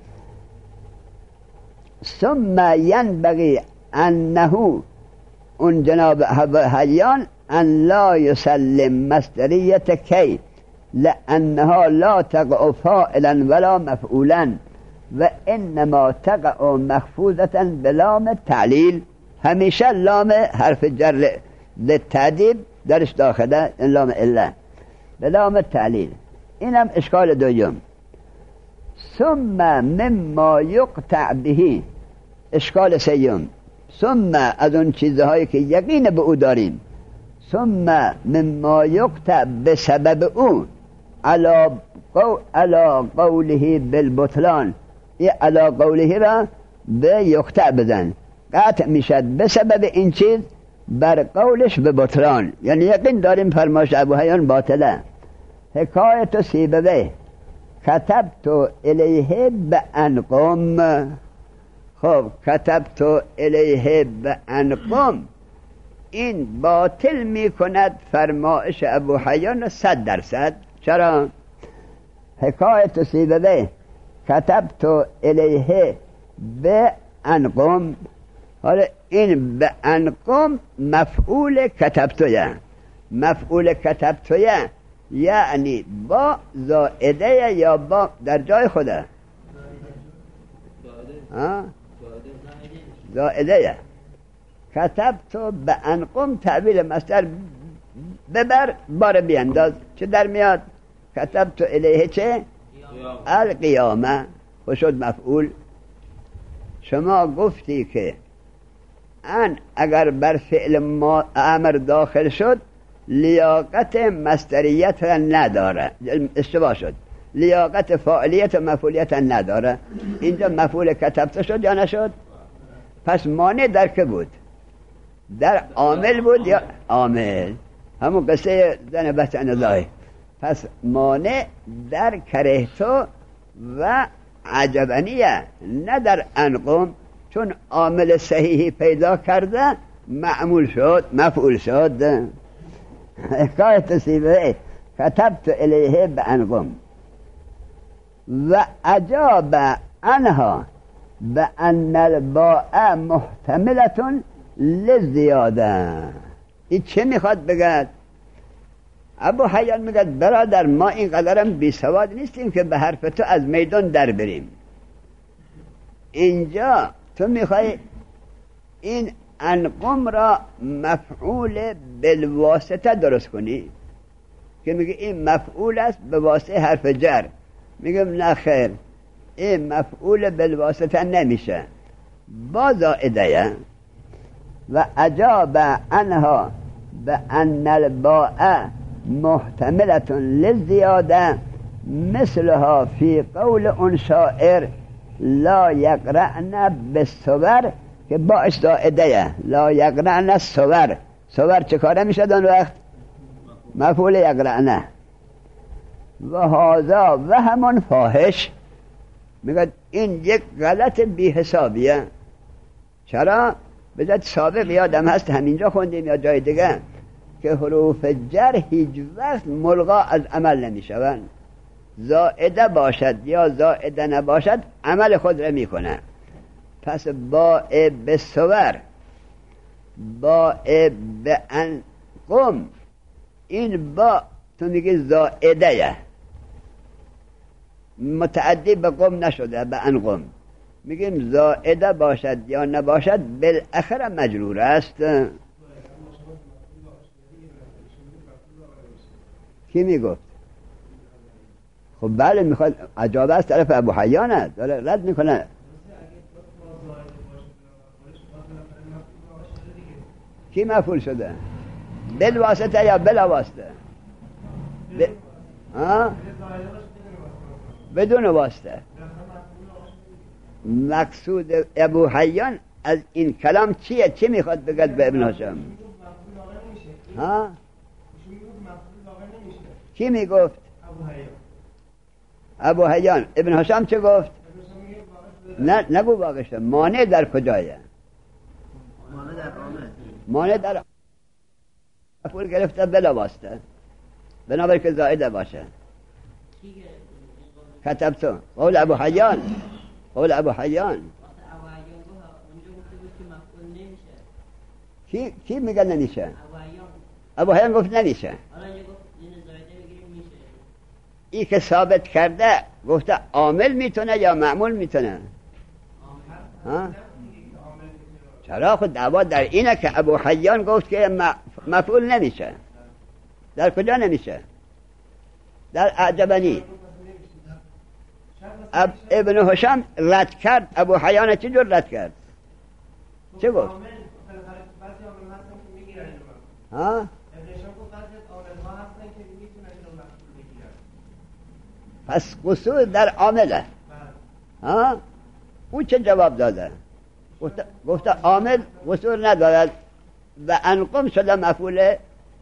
ثم ینبغی انه، اون جناب حیان، ان لا يسلم مصدریت کی لانها لا تقع فاعلا ولا مفعولا و انما تقع مخفوضه بلام التعلیل. همیشه لام حرف جر للتعدیب درش داخله، لام الا بلام التعلیل. اینم اشکال دوم. ثم مما یقطع به، اشکال سیوم. ثم از اون چیزهایی که یقین به او داریم، ثم مما یقطع به سبب او علا قوله بالبطلان، ای علا قوله را به یقطع بزن، قطع میشد به سبب این چیز بر قولش به بطلان. یعنی یقین داریم فرمایش ابو حیان باطله. حکایت سیبوی کتبت الیه بانقم. خب کتبت الیه بانقم، این باطل میکند فرمایش ابو حیان 100%. چرا؟ حکایت سیبوی کتبت الیه بانقم، حالا این بانقم مفعول کتبتویه. مفعول کتبتویه یعنی با زائده یا با در جای خوده زائده. کتبتو بانقم تعبیل مصدر ببر بار بینداز، چه در میاد؟ کتبتو الیه چه؟ القیامه. شد مفعول. شما گفتی که ان اگر بر فعل امر داخل شد لیاقت مصدریت را نداره. اشتباه شد. لیاقت فاعلیت و مفعولیت نداره. اینجا مفعول کتبت شد یا نشد؟ پس مانع در که بود؟ در عامل بود یا عامل؟ همون قصه زن بحث انزای. پس مانع در کرهتو و عجبانیه، نه در انقم. چون عامل صحیحی پیدا کرده معمول شد، مفعول شد. حکایت سیبه کتبت الیه بانقم و اجاب عنها بان الباء محتملة للزیاده. این چه میخواد بگد؟ ابو حیان میگه برادر ما اینقدرم بی سواد نیستیم که به حرف تو از میدان در بریم. اینجا تو میخوای این انقم را مفعول بالواسطه درست کنی که میگه این مفعول است به واسطه حرف جر. میگم نه خیر، این مفعول بالواسطه نمیشه، با زائده. و اجاب عنها بأن الباء محتملة للزيادة مثلها في قول اون شاعر لا يقرأن بالصور که باش زائده لا يقرأن الصور. صور چه کاره میشه دون وقت؟ مفعول یقرأن. و هذا وهم فاحش، میگه این یک غلط بی حسابیه. چرا؟ بذات سابق یادم هست همینجا خوندیم یا جای دیگه که حروف جر هیچ وقت ملغا از عمل نمیشوند. زائده باشد یا زائده نباشد عمل خود را میکنه. پس با به صور، با به انقم، این با تو میگی زائده متعدی به قم نشده، به انقم میگیم زائده باشد یا نباشد بالاخره مجرور است. کی میگفت؟ خب بله میخواد عجابه از طرف ابو حیانه داره رد میکنه. کی مفعول شده؟ بالواسطه یا بلا واسطه؟ بدون واسطه. مقصود ابو حیان از این کلام چیه؟ چی میخواد بگد به ابن هشام؟ ها؟ کی میگفت؟ ابو حیان. ابن هشام چه گفت؟ نه نگو واقعشه. مانع در کجایه؟ مانع در مفعول گرفته بلا واسطه، بنابراین که زائده باشه. کتبتو قول ابو حیان، قول ابو حیان. کی میگه نمیشه؟ ابو حیان گفت نمیشه. ای که ثابت کرده گفته عامل میتونه یا معمول میتونه؟ ها؟ چرا؟ خود دعوا در اینه که ابو حیان گفت که مفعول نمیشه. در کجا نمیشه؟ در اعجبنی. ابن هشام رد کرد. ابو حیان چه جور رد کرد؟ چه گفت؟ ها؟ پس قصور در عامله. ها؟ او چه جواب داده؟ گفته عامل قصور ندارد و انقم شده مفعول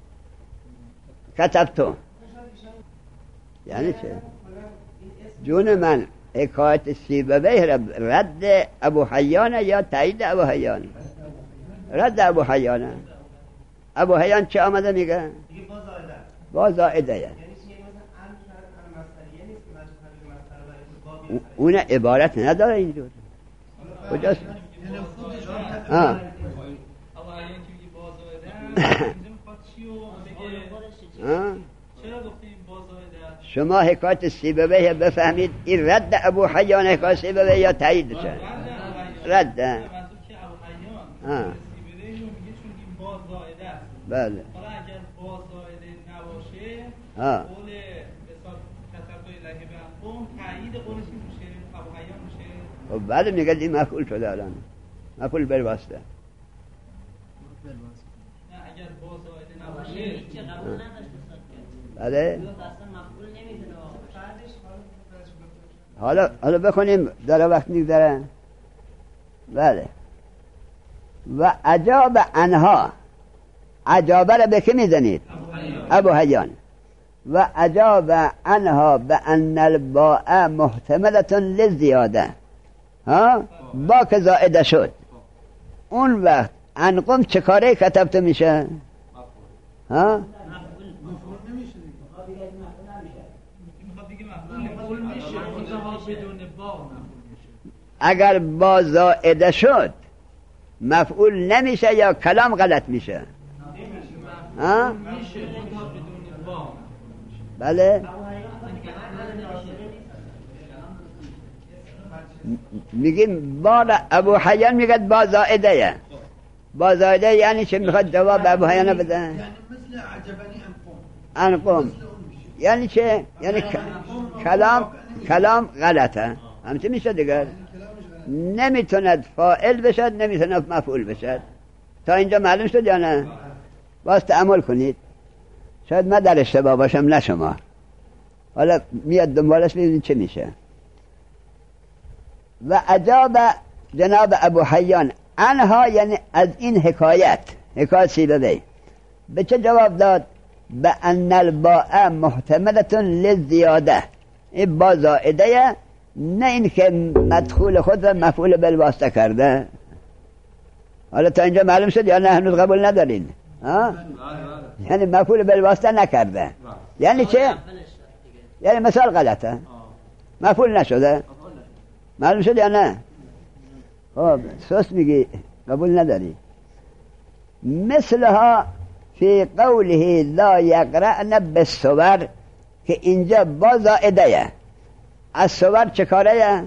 کتبتو. یعنی چه؟ جون من حکایت سیبویه رد ابو حیانه یا تایید ابو حیان؟ رد ابو حیانه. ابو حیان چه آمده میگه؟ با زائده. اون عبارت نداره اینجور. کجاست؟ ها شما حکایت سیبویه بفهمید این رد ابو حیان حکایت سیبویه یا تاییدشه؟ رد. ها بله. حالا اگر با زائده نباشه ها قول کتبتو الهی به انقم تایید قولش میشه ابو حیان میشه. خب بله میگه این مفعول شده الان، مفعول بالواسطه. نه اگر با زائده نباشه چه قبول نداشت بله. حالا بخونیم داره وقت میگذره. بله. و اجاب عنها، اجابه را به که میزنید؟ ابو حیان. و اجاب عنها بأن الباء محتملة للزیاده. ها با که زائده شد اون وقت انقم چه کاره کتبت میشه؟ ها اگر با زائده شد مفعول نمیشه یا کلام غلط میشه؟ ها بله میگیم بار ابو حیان میگه با زائده. با زائده یعنی چه؟ میخواد جواب ابو حیان بده. يعني مثل عجبني انقم یعنی چه؟ یعنی کلام غلطه. همچه میشه دیگر. نمیتوند فاعل بشد، نمیتوند مفعول بشد. تا اینجا معلوم شد یا نه؟ باز تأمل کنید. شاید من در اشتباه باشم نه شما. حالا میاد دنبالش ببینید چه میشه. و اجاب جناب ابو حیان عنها یعنی از این حکایت سیبوی به چه جواب داد؟ به ان الباء محتملة للزیاده. این با زائده، نه این که مدخول خود و مفعول بالواسطه کرده. حالا تا اینجا معلوم شد یا نه هنوز قبول ندارین؟ یعنی مفعول بالواسطه نکرده. یعنی چه؟ یعنی مثال غلطه، مفعول نشده. معلوم شد یا نه؟ خب سوست میگی قبول نداری. مثلها فی قوله لا یقرأن بالصور که اینجا با زائده. از صور چه کاره؟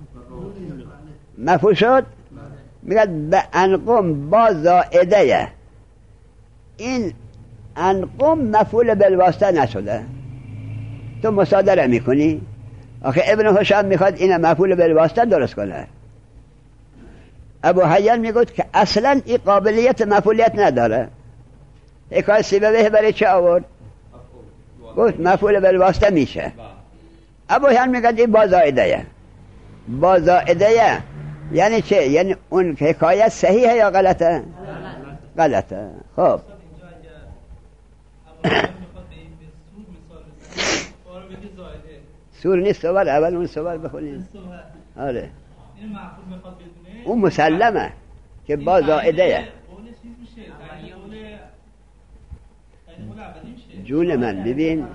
مفعول شد. میگه به انقم با زائده. این انقم مفعول بالواسطه نشده، تو مصادره میکنی. آخه ابن هشام میخواد این مفعول بالواسطه درست کنه. ابو حیان میگوید که اصلا این قابلیت مفعولیت نداره. حکایت سیبویه برای چه آورد؟ گفت مفعول بالواسطه میشه. ابو حیان میگوید این با زائده. با زائده یعنی چه؟ یعنی اون حکایت صحیحه یا غلطه؟ غلطه. خب سور نیست صور. اول اون صور بخونید. آره اون مسلمه که با زائده. جون من ببین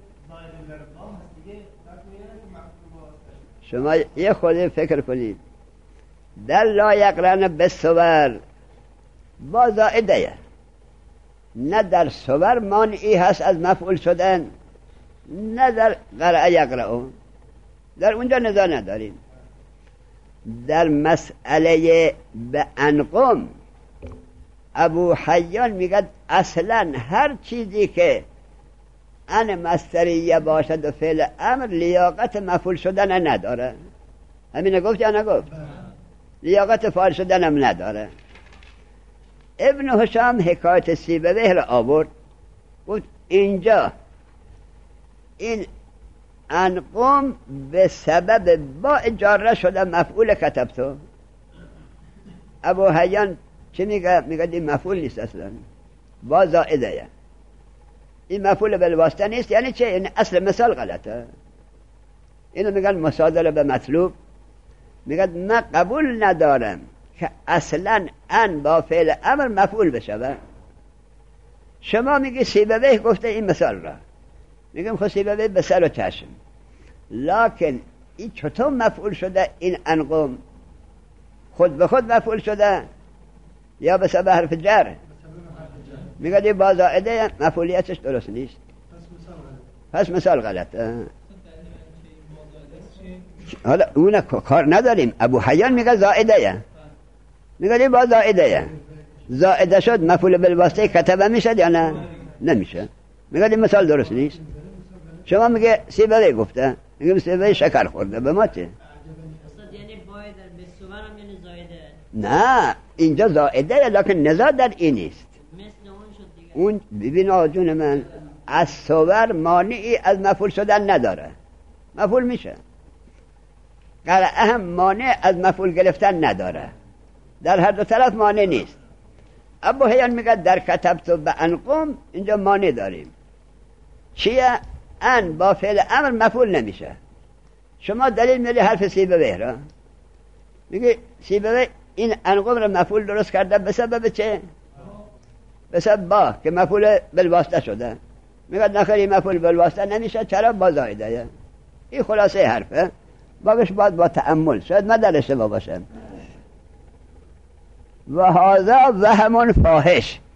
شما یه خود فکر کنید. در لا یقرأن بالصور با زائده، نه در صور مانعی هست از مفعول شدن، نه در قرأ یقرأ. در اونجا نزاع نداریم. در مسئله به انقم ابو حیان میگه اصلا هر چیزی که ان مصدریه باشد و فعل امر لیاقت مفعول شدن نداره. همین گفت یا نگفت؟ لیاقت فاعل شدن هم نداره. ابن هشام حکایت سیبویه را آورد، گفت اینجا این انقم به سبب با اجاره شده مفعول کتبتو. ابو حیان چه میگه؟ میگه این مفعول نیست اصلا، با زائده. این مفعول بالواسطه نیست. یعنی چه؟ یعنی اصل مثال غلطه. اینو میگن مصادره به مطلوب. میگه من قبول ندارم که اصلا ان با فعل امر مفعول بشه. شما میگی سیبویه گفته این مثال را، میگم خب سیبویه به سر و چشم، لکن این چطور مفعول شده؟ این انقم خود به خود مفعول شده یا به سبب حرف جر؟ میگه دی با زائده مفعولیتش درست نیست، پس مثال غلطه. حالا اون کار نداریم. ابو حیان میگه زائده، میگه دی با زائده. زائده شد مفعول بالواسطه کتبه میشد یا نه؟ نمیشه. میگه دی مثال درست نیست. شما میگه سیبویه گفته، میگم سیبویه شکر خورده. به ما چه؟ یعنی باید در بسوار هم یعنی زایده. نه اینجا زائده، لکن نزاع در این نیست. مثل اون شد دیگه. اون ببین آجون من از صور مانعی از مفعول شدن نداره. مفعول میشه. قرعه هم مانع از مفعول گرفتن نداره. در هر دو طرف مانع نیست. ابو حیان میگه در کتبتو به انقم اینجا مانع داریم. چیه؟ ان با فعل امر مفعول نمیشه. شما دلیل میاری حرف سیبویه را، میگه سیبویه این انقم را مفعول درست کرده به سبب چه؟ به سبب با که مفعول بالواسطه شده. میگه نخیری مفعول بالواسطه نمیشه. چرا؟ با زائده. این خلاصه حرفه. باقیش باید با تأمل. شاید من در اشتباه باشم. و هذا وهم فاحش.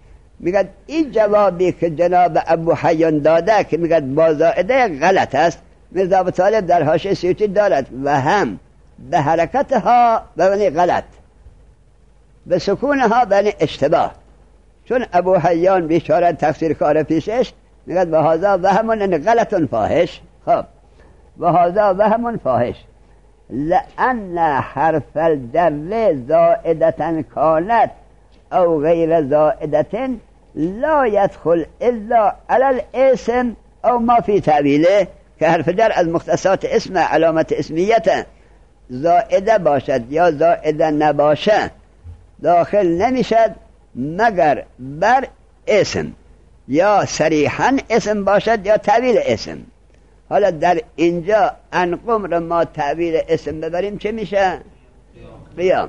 میگه این جوابی که جناب ابو حیان داده که میگه با زائده غلط است. میرزا ابو طالب در حاشیه سیوطی دارد و هم به حرکتها بنی غلط، به سکونها بنی اشتباه. چون ابو حیان بیچاره تفسیر کار پیشش میگه و هذا وهم غلط فاحش. خب و هذا وهم فاحش لأن حرف الجر زائدة كانت او غیر زائدة لا يدخل الا على الاسم او ما في تعبیله، که حرف جر از مختصات اسم علامت اسمیت زائده باشد یا زائده نباشه داخل نمیشد مگر بر اسم، یا صریحا اسم باشد یا تعبیل اسم. حالا در اینجا انقم رو ما تعبیل اسم ببریم چه میشه؟ قیام.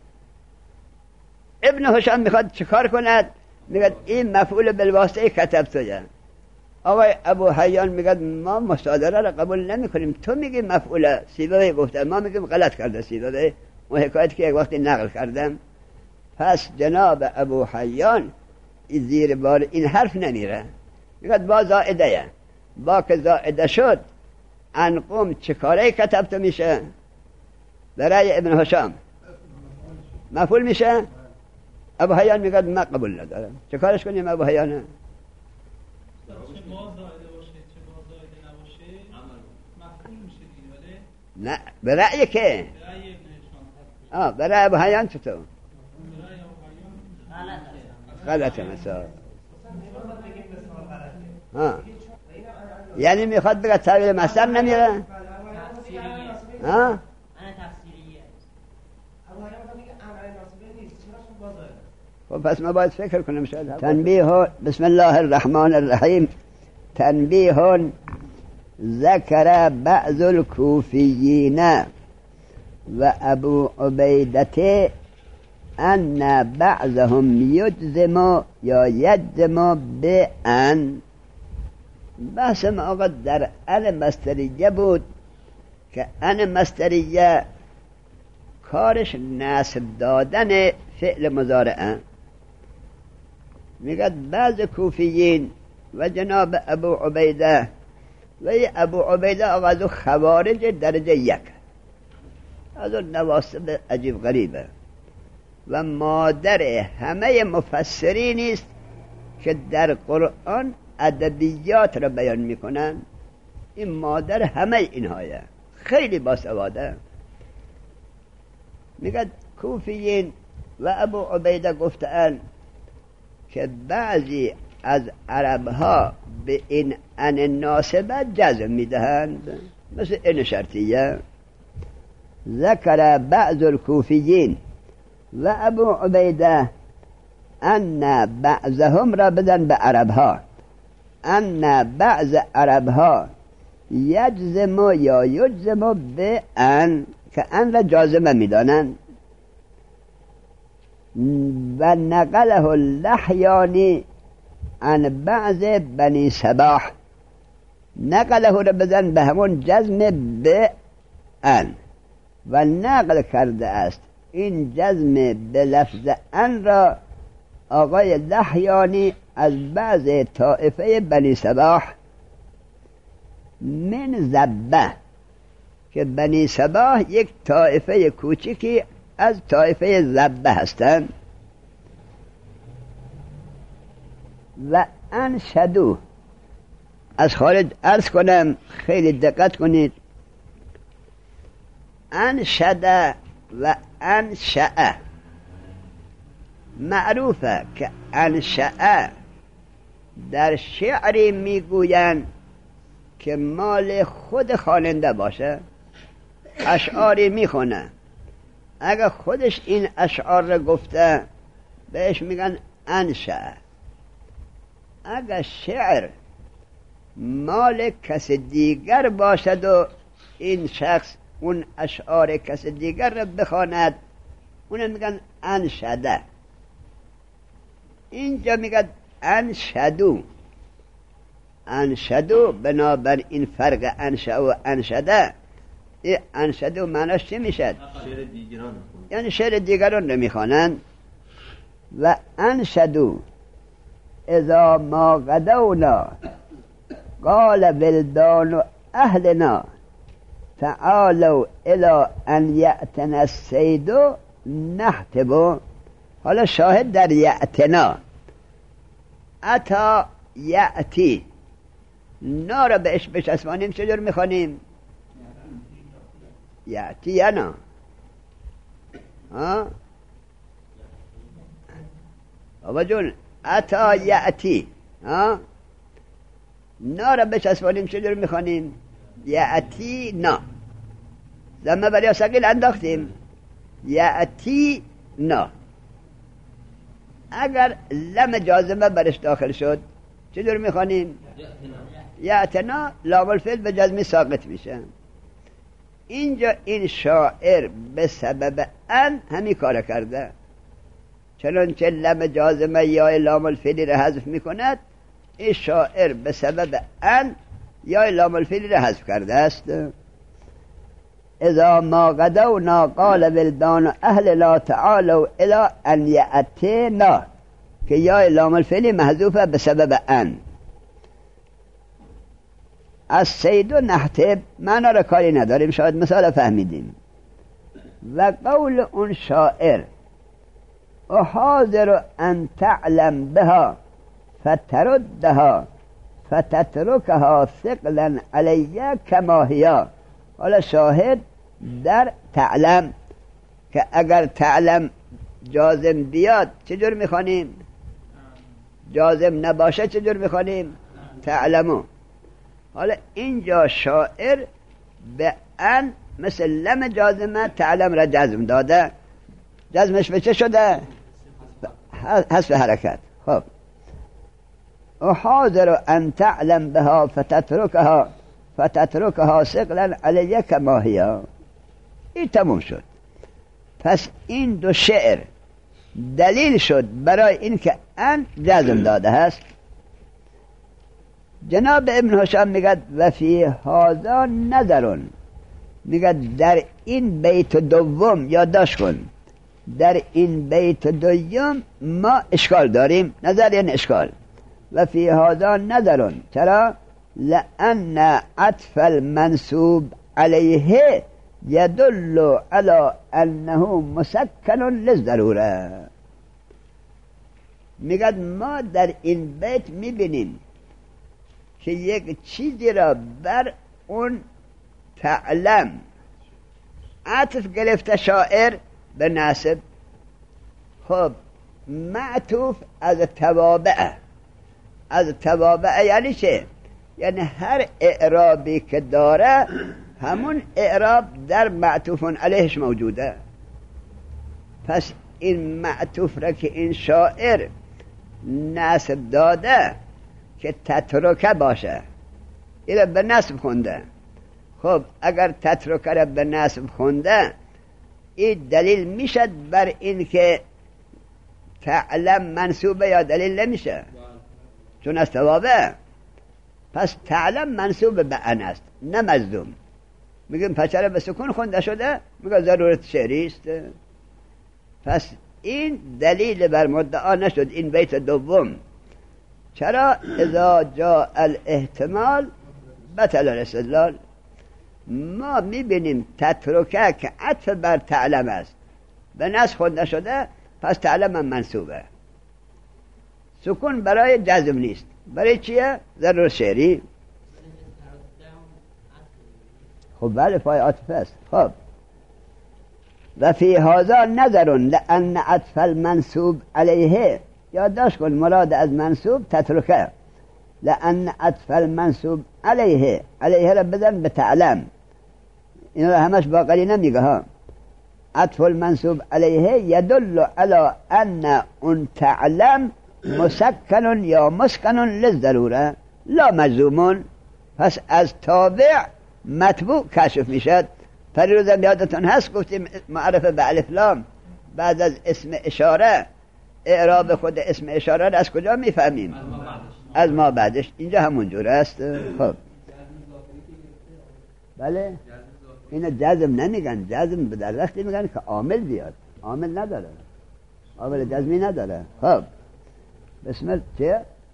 ابن هشام میخواد چیکار کند؟ میگه این مفعول بالواسطه کتبت جا. آقای ابو حیان میگه ما مصادره را قبول نمی کنیم، تو میگی مفعول. سیبوی گفته ما میگیم غلط کرده سیبوی، اون حکایت که یک وقتی نقل کردم. پس جناب ابو حیان زیر بار این حرف نمیره، میگه با زائده، با که زائده شد انقم چه کاره کتبت میشه؟ برای ابن هشام مفعول میشه. ابو حیان میگه من قبول ندارم. چه کارش کنیم ابو حیان؟ چه با زائده باشه چه با زائده نباشه مفعول میشه دیگه. ولی نه برای که برای ابن هشام برای ابو حیان چطور؟ برای ابو حیان غلطه مثلا. یعنی میخواد بگه تعبیر مصدر نمیره؟ ها؟ خب پس ما باید فکر کنیم شاید. تنبیه بسم الله الرحمن الرحیم. تنبیه ذکر بعض الكوفیین و ابو عبیدة ان بعضهم یجزم یا یجزم بان. بحث ما آقا در ان مصدریه بود که ان مصدریه کارش نصب دادن فعل مضارعه. میگه بعض کوفیین و جناب ابو عبیده و ابو عبیده آقا از خوارج درجه یک، از نواسب عجیب غریبه و مادر همه مفسرین است که در قرآن ادبیات را بیان میکنن. این مادر همه اینهایه، خیلی باسواده. میگه کوفیین و ابو عبیده گفتن که بعضی از عربها به این ان ناسبه جزم میدهند، مثل این شرطیه. ذکر بعض الكوفیین و ابو عبیده ان بعضهم را بدن به عربها، ان بعض عربها یجزم یا یجزم به ان، که ان را جازمه میدانند. و نقله اللحیانی عن بعض بنی صباح، نقله را بدن به همون جزم به ان و نقل کرده است این جزم به لفظ ان را آقای لحیانی از بعض طائفه بنی صباح من زبه، که بنی صباح یک طائفه کوچکی از طائفه زبه هستند. و انشدو، از خارج عرض کنم خیلی دقت کنید، انشده و انشأه معروفه که انشأه در شعری میگویند که مال خود خواننده باشه، اشعاری میخونه. اگر خودش این اشعار را گفته بهش میگن انشأ. اگر شعر مال کس دیگر باشد و این شخص اون اشعار کس دیگر را بخواند اون میگن انشده. اینجا میگن انشدو. انشدو بنابر این فرق انشأ و انشده. این انشدو معناش چی میشد؟ شعر دیگران، یعنی شعر دیگران رو میخوانند. و انشدو اذا ما غدونا قال ولدان اهلنا تعالوا الى ان یأتنا الصید نحتب. حالا شاهد در یأتنا، اتا یأتی، نا را بهش بچسبانیم چجور میخوانیم؟ یأتی یا نا؟ بابا جون اتا یأتی، نا را بچسبانیم چجور میخوانیم؟ یأتی نا، زمه برای سقیل انداختیم، یأتی نا. اگر لم جازمه برش داخل شد چجور میخوانیم؟ یأتنا، لام الفعل به جزمی ساقط میشه. اینجا این شاعر به سبب ان همین کار کرده، چنانچه لم جازمه یا لام الفعلی را حذف میکند، این شاعر به سبب ان یا لام الفعلی را حذف کرده است. اذا ما غدونا قال ولدان اهل لا تعالوا الى ان یأتینا، که یا لام الفعلی محذوفه به سبب ان. از صید و نحتب معنا را کاری نداریم، شاید مثال فهمیدیم. و قول اون شاعر احاذر ان تعلم بها فتردها فتترکها ثقلا علی کما هی. حالا شاهد در تعلم، که اگر تعلم جازم بیاد چجور میخوانیم؟ جازم نباشه چجور میخوانیم؟ تعلمو. حالا اینجا شاعر به ان مثل لم جازمه تعلم را جزم داده، جزمش به چه شده؟ حذف حرکت. خب احاذر ان تعلم بها فتترکها ثقلا علی کما هی. این تموم شد. پس این دو شعر دلیل شد برای اینکه ان جزم داده هست. جناب ابن هشام میگه و فی هذا نظرون، میگه در این بیت دوم یادداشت کن، در این بیت دوم ما اشکال داریم. نظر یعنی اشکال. و فی هذا نظرون، چرا؟ لأن عطف المنصوب علیه یدل علی انه مسکن للضروره. میگه ما در این بیت میبینیم که یک چیزی را بر اون تعلم عطف گرفته شاعر به ناسب. خب معطوف از توابع، از توابع یعنی چه؟ یعنی هر اعرابی که داره همون اعراب در معطوف علیهش موجوده. پس این معطوف را که این شاعر ناسب داده که تترکه باشه، این به نصب خونده. خب اگر تترکه را به نصب خونده، این دلیل میشد بر این که تعلم منصوبه، یا دلیل نمیشه چون از توابع. پس تعلم منصوب به ان است نه مجزوم. میگیم پچره به سکون خونده شده، میگه ضرورت شعری است. پس این دلیل بر مدعا نشد این بیت دوم. چرا؟ اذا جاء الاحتمال بطل الاستدلال. ما میبینیم تترکه که عطف بر تعلم است به نصب خونده شده، پس تعلم هم منصوبه. سکون برای جزم نیست. برای چیه؟ ضرور شعری. خب بله پای عطف است. خب و فی هذا نظر لأن عطف المنصوب علیه، یادداشت کن مراد از منصوب تترکه. لأن عطف المنصوب علیه، علیه را بزن به تعلم، این را همش با قرینه میگه ها. عطف المنصوب علیه یدل علی ان اون تعلم مسکن یا مسکن للضروره لا مجزومون. پس از تابع متبوع کشف میشد. پریروزم یادتون هست گفتیم معرفه به الف لام بعد از اسم اشاره، اعراب خود اسم اشاره را از کجا میفهمیم؟ از ما بعدش. اینجا همون جور است. خب بله اینو جزم نمیگن، جزم در وقتی میگن که عامل بیاد. عامل نداره، عامل جزمی نداره. خب بسم الله چه؟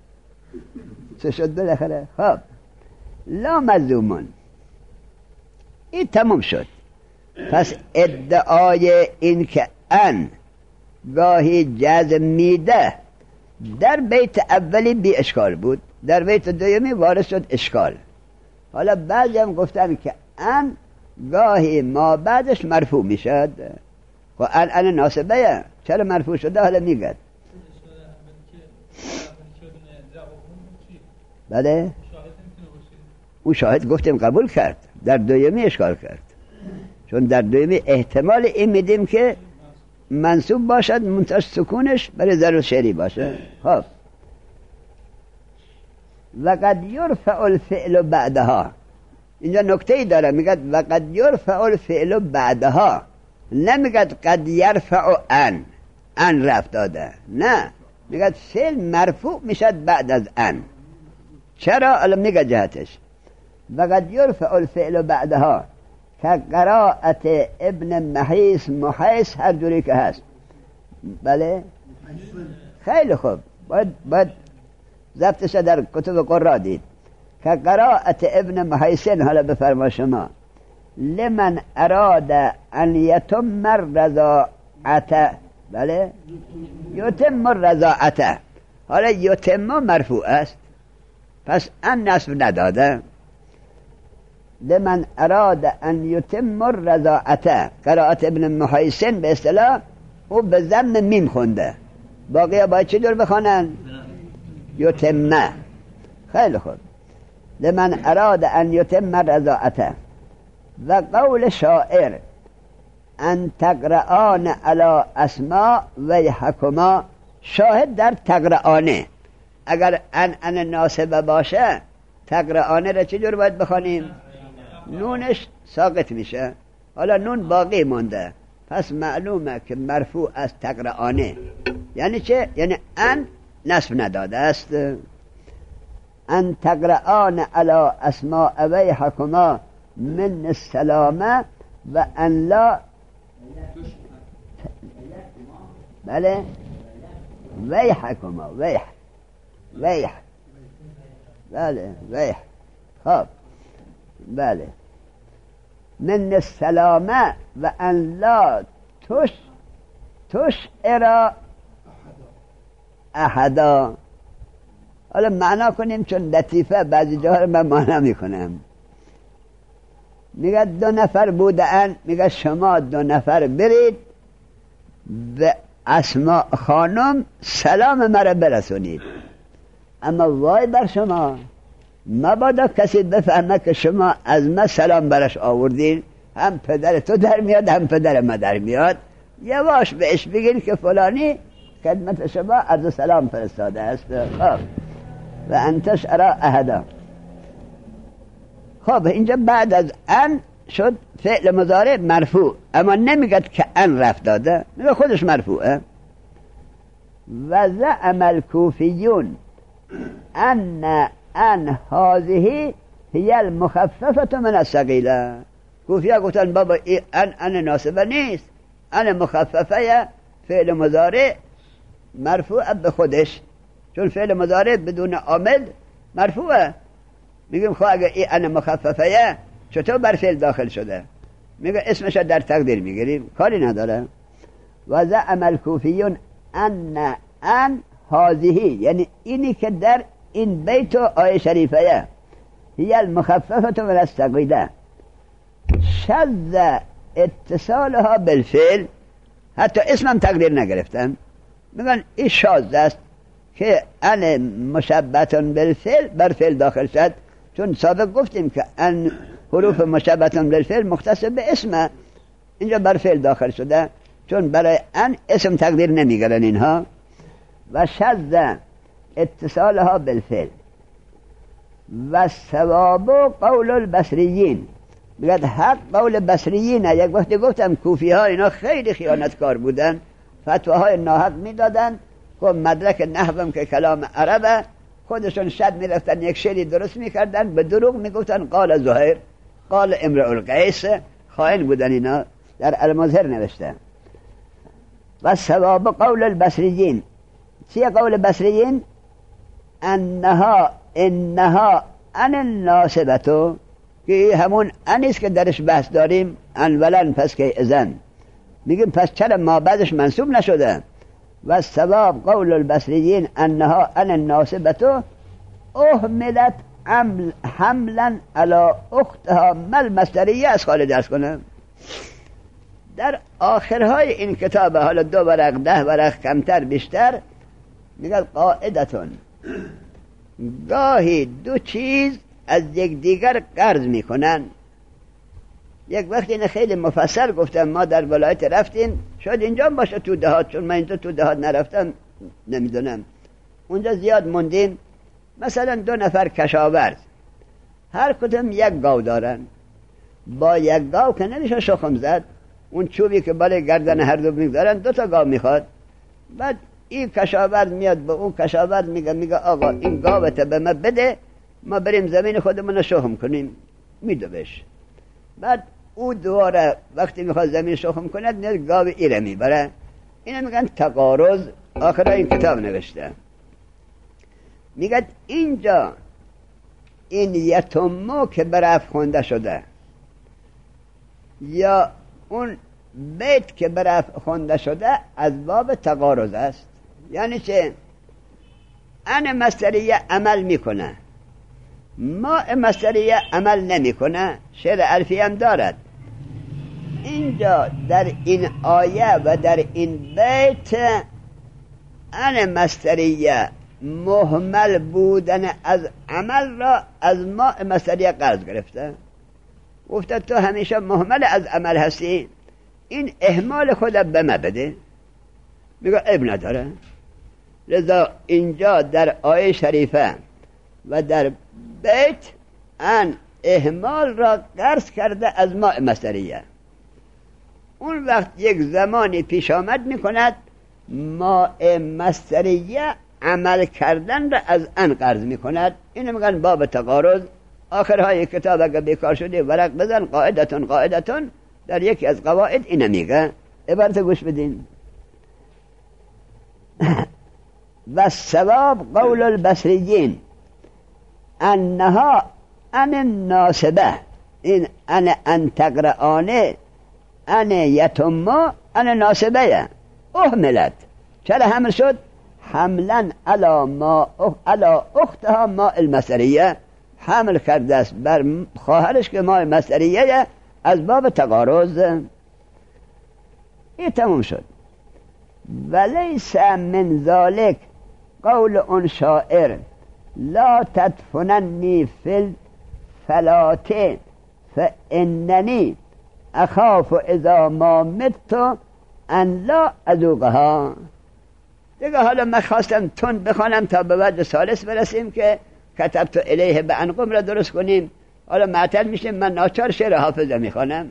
چه شد بالاخره؟ خب لا ملزومون، این تمام شد. پس ادعای این که ان گاهی جزم میده در بیت اولی بی اشکال بود، در بیت دومی وارد شد اشکال. حالا بعضی هم گفتن که ان گاهی ما بعدش مرفوع میشد. و ان ناسبه چرا مرفوع شده؟ حالا میگد بله اون شاهد گفتیم قبول کرد، در دومی اشکال کرد، چون در دومی احتمال این میدیم که منصوب باشد منتش سکونش برای ضرور شعری باشه. خب وقد یرفع الفعل بعدها، اینجا نکته ای داره، میگه وقد یرفع الفعل بعدها، نمیگه قد یرفع ان رفت داده، نه میگه فعل مرفوع میشد بعد از ان. چرا؟ الان میگه جهتش. وقد یرفع الفعل بعدها که قراءت ابن محیس هر جوری که هست. بله خیلی خوب، باید ضبطش در کتب قرآن دید که قراءت ابن محیسن. حالا بفرما شما لمن اراد ان یتم الرضاعة، بله یتم الرضاعة. حالا یتم مرفوع است، پس ان نصب نداده. لمن اراد ان یتم الرضاعة قراءت ابن محیسن به اصطلاح او به ضم میم خونده، باقی باید چه دور بخوانن؟ یتمه. خیلی خوب. لمن اراد ان یتم الرضاعة. و قول شاعر ان تقرآن علی اسماء ویحکما، شاهد در تقرآنه. اگر ان ناسبه باشه تقرآنه را چجور باید بخوانیم؟ نونش ساقط میشه، حالا نون باقی مونده، پس معلومه که مرفوع از تقرآنه. یعنی چه؟ یعنی ان نصب نداده است. ان تقرآن علی اسماء ویحکما من السلامه و ان لا، بله ویحکما، ویح بله ویح. خب بله من السلامه و ان لا تشعر احدا. حالا معنا کنیم چون لطیفه بعضی جاها رو من معنا میکنم. میگه 2 نفر بودن، میگه شما 2 نفر برید به اسماء خانم سلام مرا برسونید، اما وای بر شما مبادا کسی بفهمه که شما از ما سلام برش آوردین، هم پدر تو در میاد هم پدر ما در میاد، یواش بهش بگین که فلانی خدمت شما عرض سلام فرستاده است. خب و انتش ارا احدا. خب اینجا بعد از ان شد فعل مضارع مرفوع، اما نمیگد که ان رفت داده، میگه خودش مرفوعه. و زعم الکوفیون ان هذه هی المخففه من الثقیله. کوفی‌ها گفتن بابا این ان ناسبه نیست، ان مخففه، فعل مضارع مرفوع به خودش، چون فعل مضارع بدون عامل مرفوعه. میگیم خب اگه این ان مخففه چطور بر فعل داخل شده؟ میگه اسمش در تقدیر میگیریم، کاری نداره. و زعم الکوفیون ان هذه، یعنی اینی که در این بیت و آیه شریفه هی المخففه من الثقیله، شذ اتصالها بالفعل، حتی اسمم تقدیر نگرفتن، میگن این شاذ است که ان مشبهه بالفعل بر فعل داخل شد، چون سابق گفتیم که ان حروف مشبهه بالفعل مختص به اسمه، اینجا بر فعل داخل شده، چون برای ان اسم تقدیر نمیگرن اینها. و شذ اتصالها بالفعل. و ثواب قول البصریین، میگه حق قول بصریین. یک وقتی گفتم کوفی ها اینا خیلی خیانتکار بودن، فتواهای ناحق میدادن، خب مدرک نحوم که کلام عربه، خودشون شب میرفتن یک شعری درست میکردن، به دروغ میگفتن قال زهیر، قال امرؤ القیس، خائن بودن اینا، در المظهر نوشته. و ثواب قول البصریین، چیه قول بصریین؟ انها ان الناسبتو که همون انیست که درش بحث داریم، انولن پس که ازن میگیم پس چرا ما بعدش منصوب نشده؟ و ثواب قول البصریین انها ان الناسبتو اهملت حملا علی اختها مل مصدریه. از خاله درس کنم در آخرهای این کتاب، حالا 2 ورق 10 ورق کمتر بیشتر، میگه قاعدتون گاهی 2 چیز از یک دیگر قرض میکنن. یک وقتی اینه خیلی مفصل گفتم، ما در ولایت رفتیم، شاید اینجا باشه تو دهات، چون من اینجا تو دهات نرفتم نمیدونم، اونجا زیاد موندیم. مثلا 2 نفر کشاورز، هر کدوم یک گاو دارن، با یک گاو که نمیشه شخم زد، اون چوبی که بالای گردن هر دو میگذارن 2 تا گاو میخواد. بعد این کشاورز میاد به اون کشاورز میگه آقا این گاوت به ما بده، ما بریم زمین خودمون شخم کنیم، میده بهش. بعد او دوباره وقتی میخواد زمین شخم کنه میاد گاو ایره میبره. اینا میگن تقارض. آخر این کتاب نوشته میگه اینجا این یتمو که برف خونده شده یا اون بیت که برف خونده شده از باب تقارض است. یعنی چه؟ ان مصدریه عمل میکنه، ما مصدریه عمل نمیکنه. شعر الفی هم دارد. اینجا در این آیه و در این بیت ان مصدریه مهمل بودن از عمل را از ما مصدریه قرض گرفته. گفته تو همیشه مهمل از عمل هستی، این اهمال خود به ما بده. میگه عیب نداره. لذا اینجا در آیه شریفه و در بیت ان اهمال را قرض کرده از ما مصدریه. اون وقت یک زمانی پیش آمد میکند ما مصدریه عمل کردن را از ان قرض میکند. اینو میگن باب تقارض. آخرهای کتاب اگه بیکار شده ورق بزن، قاعدتون در یکی از قواعد اینو میگه. عبارت گوش بدین. و ثواب قول البصریین انها ان الناسبه، این ان تقرآنه ان یتما ان ناسبه اهملت. چرا حمل شد؟ حملا علی اختها ما المصدریه، حمل کرده است بر خواهرش که ما المصدریه از باب تقارض. این تموم شد. ولیس من ذلك قول اون شاعر لا تدفننی فی الفلات فاننی اخاف اذا ما مت ان لا اذوقها. دیگه حالا من خواستم تون بخوانم تا به وجه ثالث برسیم که کتبت الیه به انقم را درست کنیم. حالا معطل میشیم، من ناچار شعر حافظ میخوانم.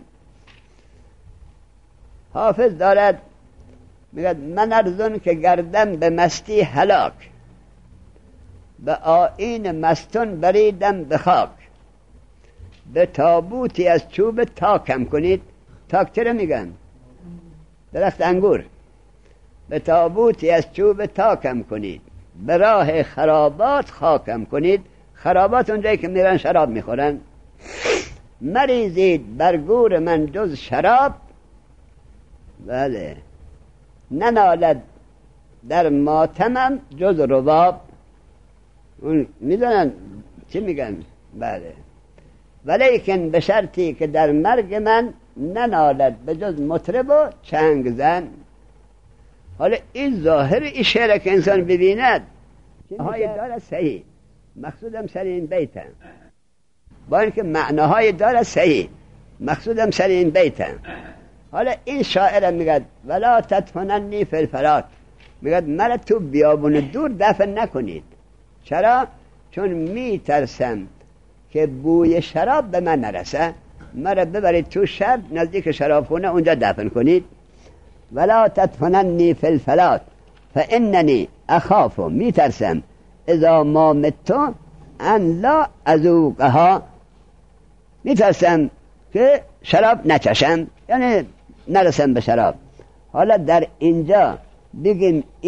حافظ دارد میگه من ارزون که گردم به مستی هلاک، به آیین مستون بریدم به خاک، به تابوتی از چوب تاکم کنید. تاک چرا میگن؟ درخت انگور. به تابوتی از چوب تاکم کنید، به راه خرابات خاکم کنید. خرابات اونجایی که میرن شراب میخورن. مریزید بر گور من جز شراب، بله ننالد در ماتمم جز رباب. اون میدونن چی میگن؟ بله ولیکن به شرطی که در مرگ من ننالد به جز مطرب و چنگ زن. حالا این ظاهر این شعر که انسان ببیند های داره صحیح، مقصودم سر این بیتم، با اینکه معناهای داره صحیح، مقصودم سر این بیتم. حالا این شاعر میگه ولا تدفننی فی الفلات، میگه مرا تو بیابون دور دفن نکنید. چرا؟ چون میترسم که بوی شراب به من نرسه، مرا ببرید تو شهر نزدیک شرابخونه اونجا دفن کنید. ولا تدفننی فی الفلات فاننی اخاف، میترسم اذا ما مت ان لا اذوقها، میترسم که شراب نچشم، یعنی نرسم به شراب. حالا در اینجا بگیم این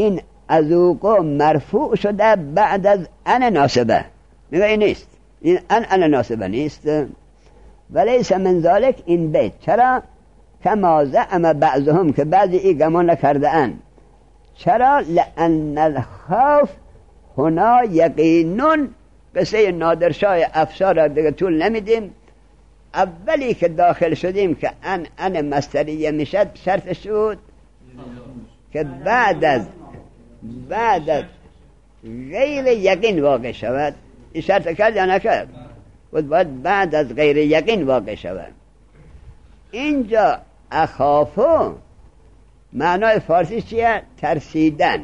اذوقو مرفوع شده بعد از ان ناسبه، میگه این نیست، این ان ناسبه نیست. ولیس من ذالک این بیت. چرا؟ کما زعم بعضهم، که بعضی ای گمان نکرده اند. چرا؟ لأن الخوف هنا یقینون. قصه نادرشاه افشار را دیگه طول نمیدیم. اولی که داخل شدیم که ان مصدریه میشد، شرط شد که بعد از غیر یقین واقع شود. این شرط کرد یا نکرد؟ باید بعد از غیر یقین واقع شود. اینجا اخافو معنای فارسی چیه؟ ترسیدن.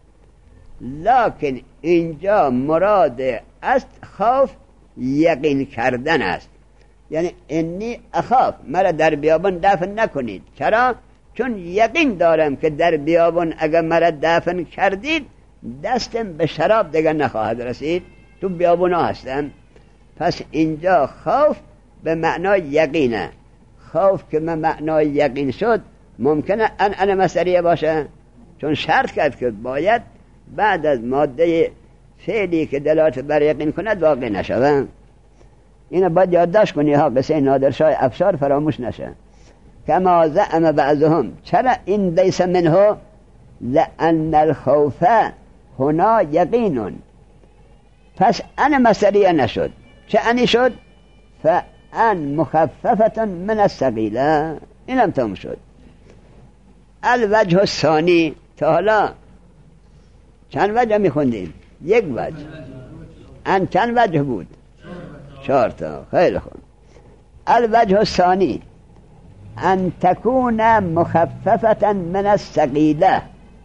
لکن اینجا مراد است خوف یقین کردن است. یعنی انی اخاف، مرا در بیابان دفن نکنید. چرا؟ چون یقین دارم که در بیابان اگر مرا دفن کردید دستم به شراب دیگر نخواهد رسید، تو بیابان ها هستم. پس اینجا خوف به معنای یقینه. خوف که به معنای یقین شد ممکنه ان مصدریه باشه، چون شرط کرد که باید بعد از ماده فعلی که دلالت بر یقین کند واقع نشود. اینو باید یادداشت کنی ها، قصه نادرشاه افشار فراموش نشه. کما زعم بعضهم. چرا این لیس منه؟ لأن الخوف هنا یقینون. پس ان مصدریه نشد. چه انی شد؟ فان مخففه من الثقیله. اینم تمام شد. الوجه الثانی. تا حالا چند وجه میخوندیم؟ یک وجه. ان چند وجه بود؟ 4 تا. خیلی خوب. الوجه الثانی ان تكون مخففه من الثقیله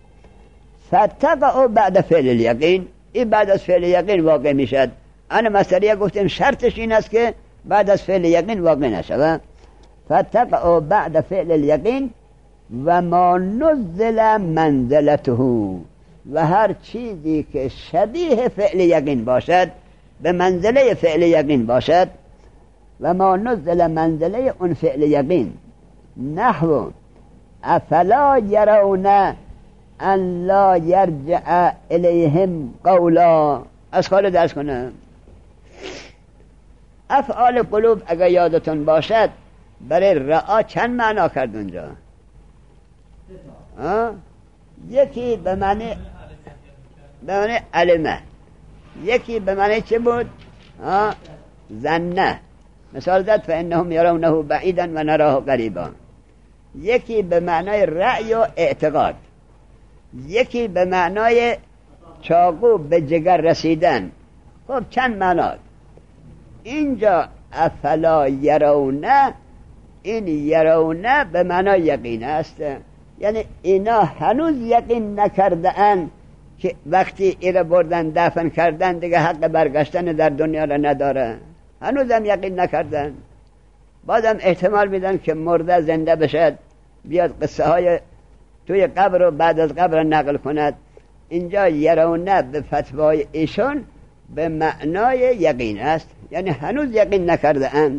فتقع بعد فعل الیقین. این بعد از فعل یقین واقع میشد. انا مصدریه گفتیم شرطش این است که بعد از فعل یقین واقع نشود. فتقع بعد فعل الیقین و ما نزل منزلته. و هر چیزی که شبیه فعل یقین باشد، به منزله فعل یقین باشد، و ما نزل منزله اون فعل یقین. نحو افلا یرون ان لا یرجع الیهم قولا. از خاله درس کنم. افعال قلوب اگر یادتون باشد برای رعا چند معنا کرد اونجا؟ یکی به معنی علمه، یکی به معنی چه بود؟ ظنه. مثال زد فانهم یرونه بعیدا و نراه قریبا. یکی به معنای رأی و اعتقاد، یکی به معنای چاقو به جگر رسیدن. خب چند معنا. اینجا افلا یرونه، این یرونه به معنای یقین است. یعنی اینا هنوز یقین نکرده اند که وقتی ایره بردن دفن کردن دیگه حق برگشتن در دنیا را نداره. هنوز هم یقین نکردن. بعدم احتمال میدن که مرده زنده بشد، بیاد قصه های توی قبر و بعد از قبر نقل کند. اینجا یرونه به فتوای ایشون به معنای یقین است، یعنی هنوز یقین نکرده اند.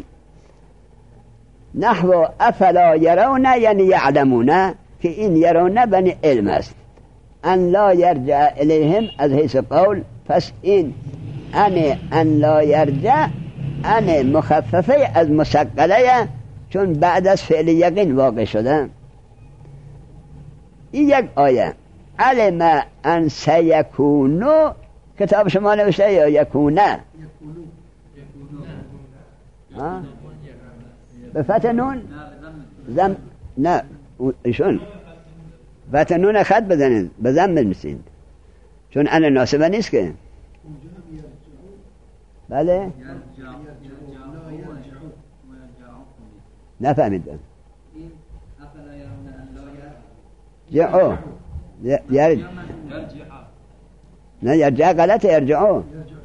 نحو افلا یرونه یعنی یعلمونه، که این یرونه بنی علم است. ان لا یرجع الیهم از حیث قول. پس این ان لا یرجع ان مخففه از مسقله، چون بعد از فعل یقین واقع شده. این یک آیه. علم ان سیکونو، کتاب شما نوشته یا یکونه؟ به فتح نون نه ایشون فتح نون خط بزنید، به ضم بنویسید، چون ان ناسبه نیست که. بله نفهمیدم. جعو نه یرجع غلطه، یرجعو.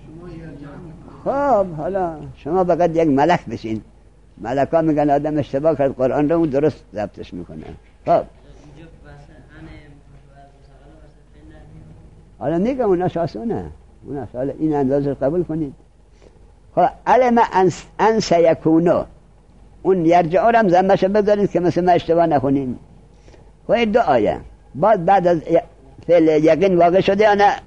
خب حالا شما فقط یک ملک بشین. ملکا میگن آدم اشتباه کرد قرآن رو، اون درست ضبطش میکنه. خب حالا میگم اوناش آسونه، اوناش حالا این اندازه قبول کنید. خب علم ان سیکونو، اون یرجعو رو هم زمشه بذارید که مثل ما اشتباه نکنین. خب این دو آیه بعد از فعل یقین واقع شده یا نه؟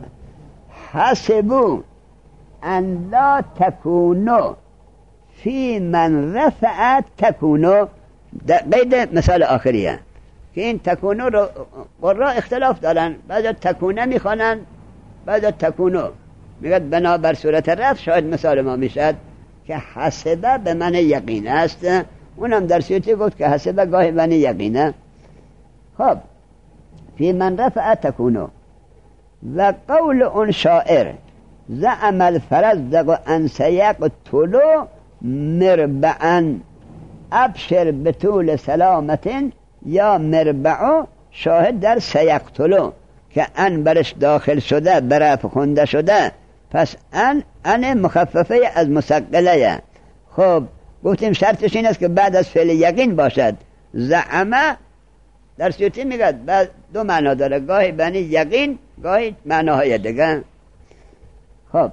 حسبو ان لا تکونو فی من رفع تکونو، قید مثال آخریه که این تکونو رو قرآن اختلاف دارن، بعضا تکونه میخوانن بعضا تکونو میگد بنابر صورت رفع شاید مثال ما میشد که حسبه به من یقین است. اونم در سیوطی گفت که حسبه گاهی من یقینه. خب فی من رفع تکونو و قول اون شاعر زعم الفرزدق ان سیقتلو مربعا ابشر بطول سلامت یا مربعو، شاهد در سیقتلو که ان برش داخل شده برف خونده شده، پس ان مخففه از مسقله. خب گفتیم شرطش این است که بعد از فعل یقین باشد. زعمه در سیوطی میگه بعد دو معنا داره، گاهی بنی یقین گاهی معناهای دیگه. خب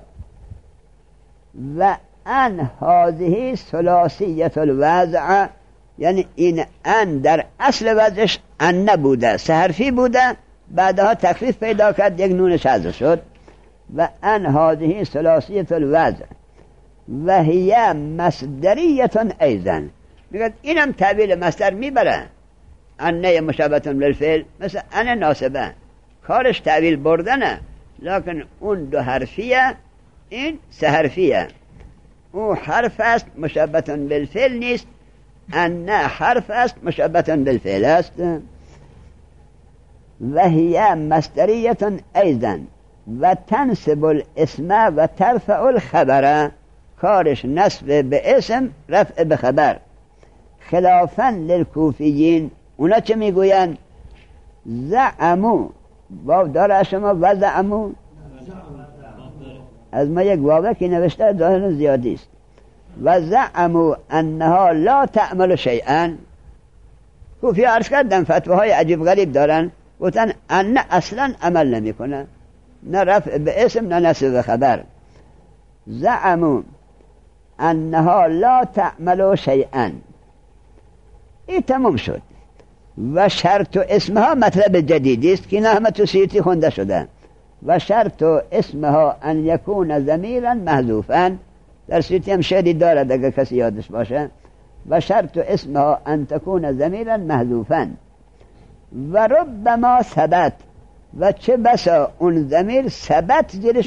و ان هذه ثلاثیه الوضع، یعنی این ان در اصل وضعش ان نبوده، سه حرفی بوده، بعدها تخفیف پیدا کرد یک نونش حذف شد. و ان هذه ثلاثیه الوضع و هی مصدریه ایضا، میگه اینم تعبیل مصدر میبره، انه مشابهه بالفعل مثل ان ناسبه، کارش تعبیل بردنه، لکن اون دو حرفیه این سه حرفیه. او حرف است مشابهه بالفعل نیست، ان حرف است مشابهه بالفعل است. و هی مصدریه ایضا و تنصب الاسم و ترفع الخبر، کارش نصب به اسم رفع به خبر. خلافا للکوفیین، اونا چه میگوین؟ زعمو، واو داره شما و زعمو، از ما یک واوه که نوشته ظاهر زیادی است. و زعمو انها لا تعمل شیئا، کوفی عرض کردن فتواهای عجیب غریب دارن، گفتن ان اصلا عمل نمی کنه، نه رفع به اسم نه نصب به خبر. زعمو انها لا تعمل شیئا، این تمام شد. و شرط و اسمها مطلب جدیدی است که نه همه تو سیوطی خونده شده. و شرط و اسمها ان یکون ضمیرا محذوفا، در سیوطی هم شعری دارد اگر کسی یادش باشه. و شرط و اسمها ان تکون ضمیرا محذوفا و ربما ثبت، و چه بسا اون ضمیر ثبت زیرش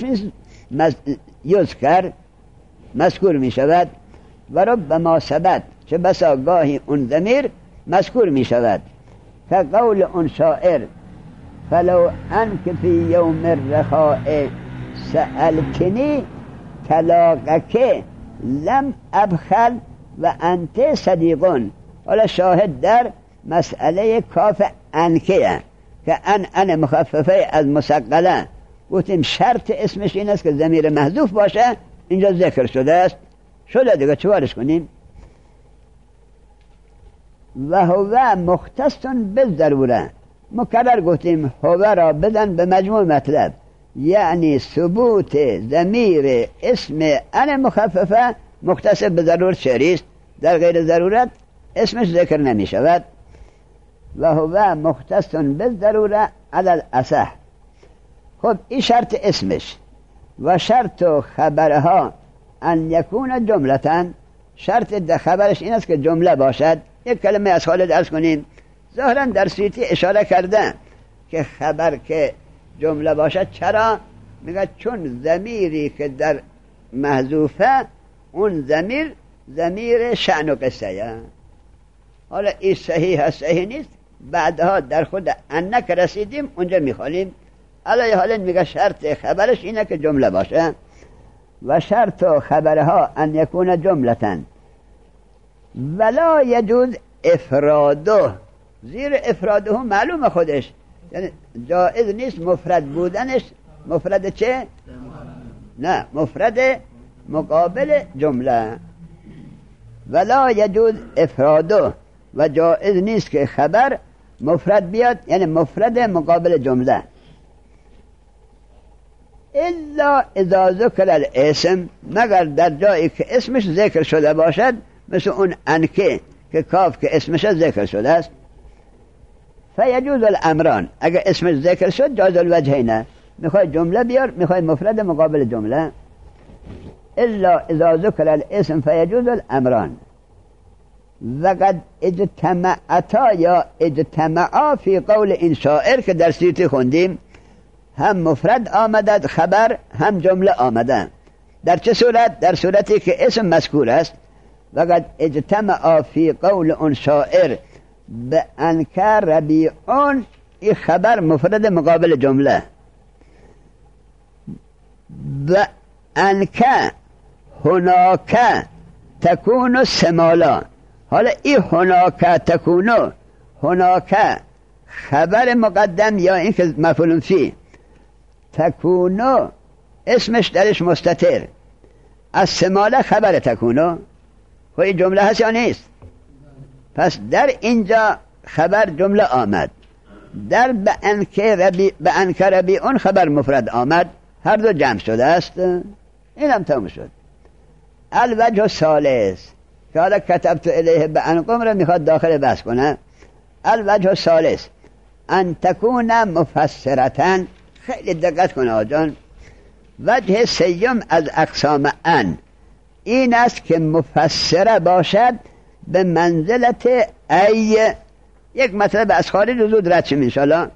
یذکر مذکور می شود. و ربما ثبت، چه بسا گاهی اون ضمیر مذکور می شود. که قول اون شاعر فلو انک فی یوم الرخاء سألتنی طلاقک لم ابخل و انت صدیقون. حالا شاهد در مسئله کاف انکه که ان مخففه از مسقله، گفتیم شرط اسمش این است که ضمیر محذوف باشه، اینجا ذکر شده است، شده دیگه چوارش کنیم. و هو مختص بالضروره، مکرر گفتیم هو را بدن به مجموع مطلب، یعنی ثبوت ضمیر اسم ان مخففه مختص به ضرورت شعری است، در غیر ضرورت اسمش ذکر نمی شود. و هو مختص بالضروره علی الاصح. خب این شرط اسمش. و شرط خبرها ان یکون جملتن، شرط در خبرش این است که جمله باشد. یک کلمه از خالد عرض کنیم، ظاهرا در سیوطی اشاره کرده که خبر که جمله باشد. چرا؟ میگه چون ضمیری که در محذوفه اون ضمیر شأن و قصه. حالا این صحیح هست صحیح نیست، بعدها در خود انک رسیدیم اونجا میخوانیم. علی حال میگه شرط خبرش اینه که جمله باشه. و شرط خبرها ان یکون جملتن ولا یجوز افراده، زیر افراده هم معلوم خودش، یعنی جائز نیست مفرد بودنش. مفرد چه؟ نه، مفرد مقابل جمله. ولا یجوز افراده، و جائز نیست که خبر مفرد بیاد، یعنی مفرد مقابل جمله. الا اذا ذکر الاسم، مگر در جایی که اسمش ذکر شده باشد، مثل اون انکه که کاف که اسمش ذکر شده است. فیجوز الامران، اگر اسمش ذکر شد جاز الوجهینه، میخوای جمله بیار میخوای مفرد مقابل جمله. الا اذا ذکر الاسم فیجوز الامران. وقد اجتمعتا یا اجتمعا فی قول این شاعر که در سیوطی خوندیم، هم مفرد آمدد خبر هم جمله آمدن. در چه صورت؟ در صورتی که اسم مذکور است. وقد اجتمعا فی قول اون شاعر بأنک ربیعون، این خبر مفرد مقابل جمله. بأنک هناک تکون سمالا. حالا این هناک تکونو، هناک خبر مقدم یا این که مفعول فی، تکونو اسمش درش مستتر، از سماله خبر تکونو. خب این جمله هست یا نیست؟ پس در اینجا خبر جمله آمد، در بأنک ربیعون خبر مفرد آمد، هر دو جمع شده است. این هم تمام شد. الوجه الثالث که حالا کتبت الیه بأنکم را میخواد داخل بحث کنه. الوجه الثالث ان تکون مفسرتن. خیلی دقت کنه آجان. وجه سیم از اقسام ان این است که مفسره باشد به منزلت ای. یک مطلب از خارج زود رد شیم انشاءالله.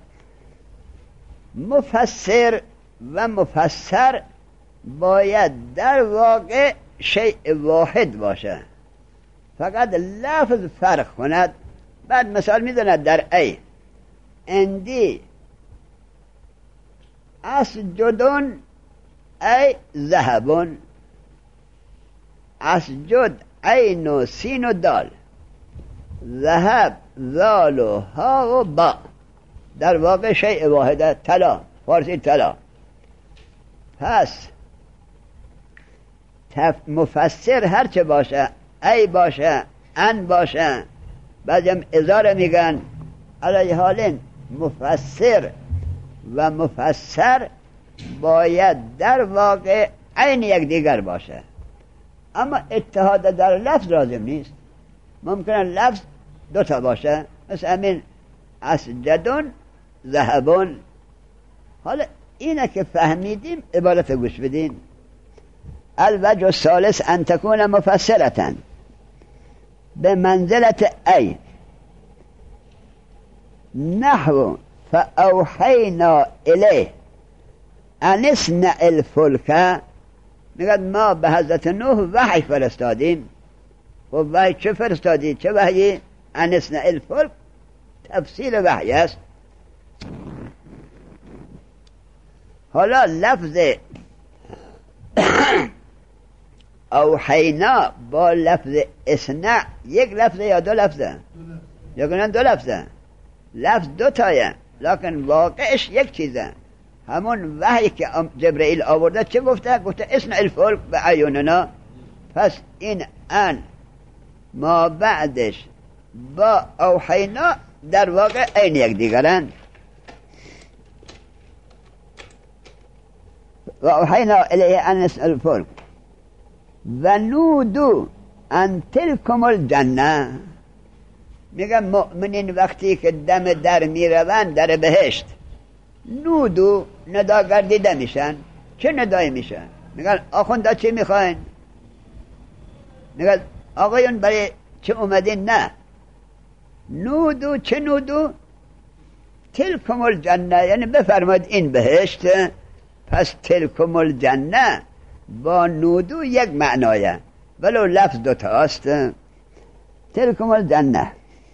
مفسر و مفسر باید در واقع شیء واحد باشه، فقط لفظ فرق کند. بعد مثال میداند در ای اندی اسجدون ای ذهبون. اسجد عین و سین و دال، ذهب ذال و ها و با، در واقع شیء واحده. طلا، فارسی طلا. پس مفسر هرچه باشه، ای باشه، ان باشه، بعضیم ازاره میگن. علی حال مفسر و مفسر باید در واقع عین یک دیگر باشه، اما اتحاد در لفظ لازم نیست. ممکنه لفظ دوتا باشه، مثل همین اسجدون ذهبون. حالا اینه که فهمیدیم عبارت گوش بدین. الوجه الثالث ان تکون مفسرتن به منزلت ای، نحو فاوحینا الیه ان اصنع الفلک. میگد ما به حضرت نوح وحی فرستادیم. و وحی چه فرستادی؟ چه وحی؟ ان اصنع الفلک تفسیر وحی است. حالا لفظ اوحینا با لفظ اصنع یک لفظه یا دو لفظه؟ یا کنن دو لفظه. لفظ دو تایه لکن واقعش یک چیزه. همون وحی که جبرئیل آورده چه گفته؟ گفته اصنع الفلک به عیوننا. پس این ان ما بعدش با اوحینا در واقع این یک دیگرن. و اوحینا الیه ان اصنع الفلک و نودو ان تلکم الجنه. میگم مؤمنین وقتی که دم در میروند در بهشت، نودو ندا گردیده میشن. چه ندایی میشن؟ میگن آخونده چی میخواین؟ میگن آقایون برای چه اومدین؟ نه، نودو. چه نودو؟ تلکم الجنه، یعنی بفرماید این بهشت. پس تلکم الجنه با نودو یک معنایه ولو لفظ دوتا است. تلکم الجنه.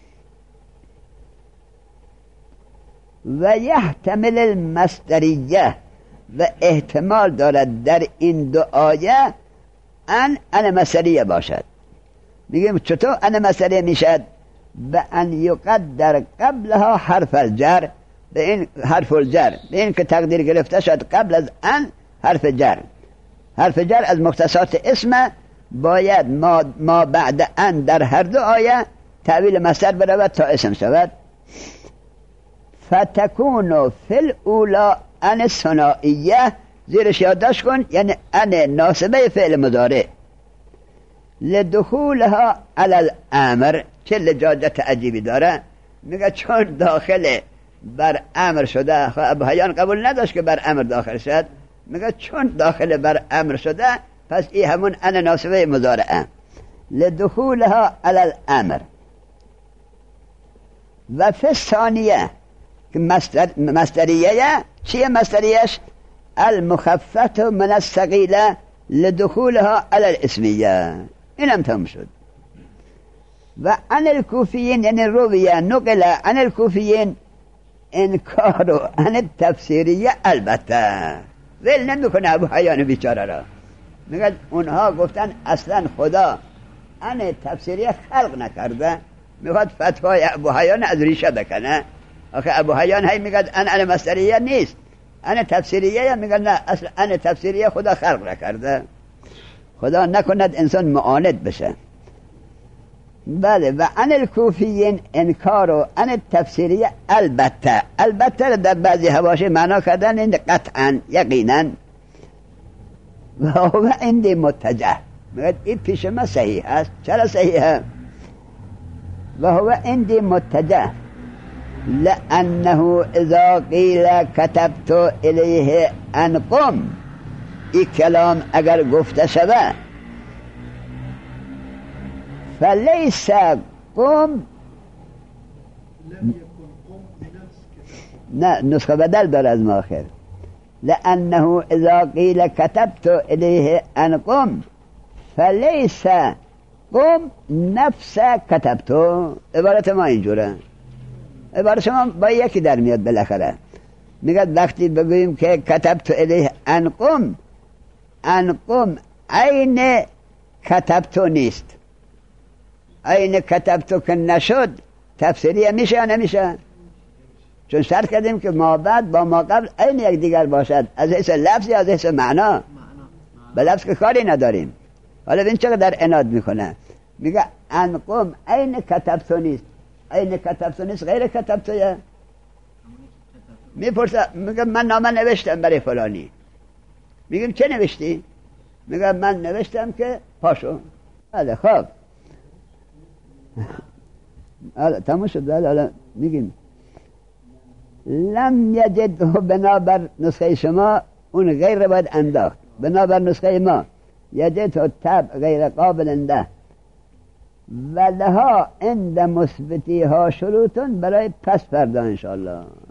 و یحتمل المصدریه، و احتمال دارد در این دو آیه ان مصدریه باشد. میگیم چطور ان مصدریه میشد؟ به ان یقدر قبلها حرف الجر، به این حرف الجر، به این که تقدیر گرفته شد قبل از ان حرف جر. حرف جر از مختصات اسم باید ما بعد ان در هر دو آیه تعویل مصدر برود تا اسم شود. فتکون فی الاولا ان ثنائیه، زیرش یادداشت کن، یعنی ان ناسبه فعل مضارع، لدخولها علی الامر. چه لجاجت عجیبی داره. میگه چون داخل بر امر شده. ابو حیان قبول نداشت که بر امر داخل شد، میگه چون داخل بر امر شده پس این همون ان ناصبه مضارعه لدخولها علی الامر. و فی الثانیه که مصدریه چیه؟ مصدریش المخففه من الثقیله لدخولها علی الاسمیه. اینم تمام شد. و عن الکوفیین یعنی رویه نقل عن الکوفیین انکارو عن التفسیریه البته ویل نمیکنه ابو حیان بیچاره را. میگه اونها گفتن اصلا خدا عن تفسیریه خلق نکرده، میخواد فتوای ابو حیان از ریشه بکنه. آخه ابو حیان هی میگه عن مصدریه نیست، عن تفسیریه. میگه نه، اصلا عن تفسیریه خدا خلق نکرده. خدا نکند انسان معاند بشه. بله. و عن الکوفیین انکارو عن التفسیریه البته. البته در بعضی حواشی معنا کردن این قطعا یقینا. و هو عندی متجه. میگه این پیش ما صحیح است. چرا صحیحه؟ و هو عندی متجه لانه اذا قیل كتبت الیه ان قم، این کلام اگر گفته شده فلیس قم، نه نسخه بدل داره از ما آخر. لانه اذا قیل كتبت الیه ان قم فلیس قم نفس كتبت. عبارت ما اینجوره. عبارت ما با یکی در میاد بالاخره. میگه وقتی بگوییم که كتبت الیه ان قم، ان قم عین كتبت نیست. عین كتبت که نشد تفسیریه میشه یا نمیشه؟ چون شرط کردیم که ما بعد با ما قبل عین یک دیگر باشد، از حیث لفظ یا از حیث معنا. به لفظ که کاری نداریم. حالا ببین چقدر در عناد میکنه. میگه ان قم عین كتبت نیست. عین كتبت نیست، غیر كتبت. میپرسه میگه من نامه نوشتم برای فلانی. میگیم چه نوشتی؟ میگه من نوشتم که پاشو. بله خب حالا تموم شد. حالا میگیم لم یجده بنابر نسخه شما اون غیر باید انداخت. بنابر نسخه ما یجده تب غیر قابل انده و لها عند مثبتی ها شروطون برای پس فردا انشاءالله.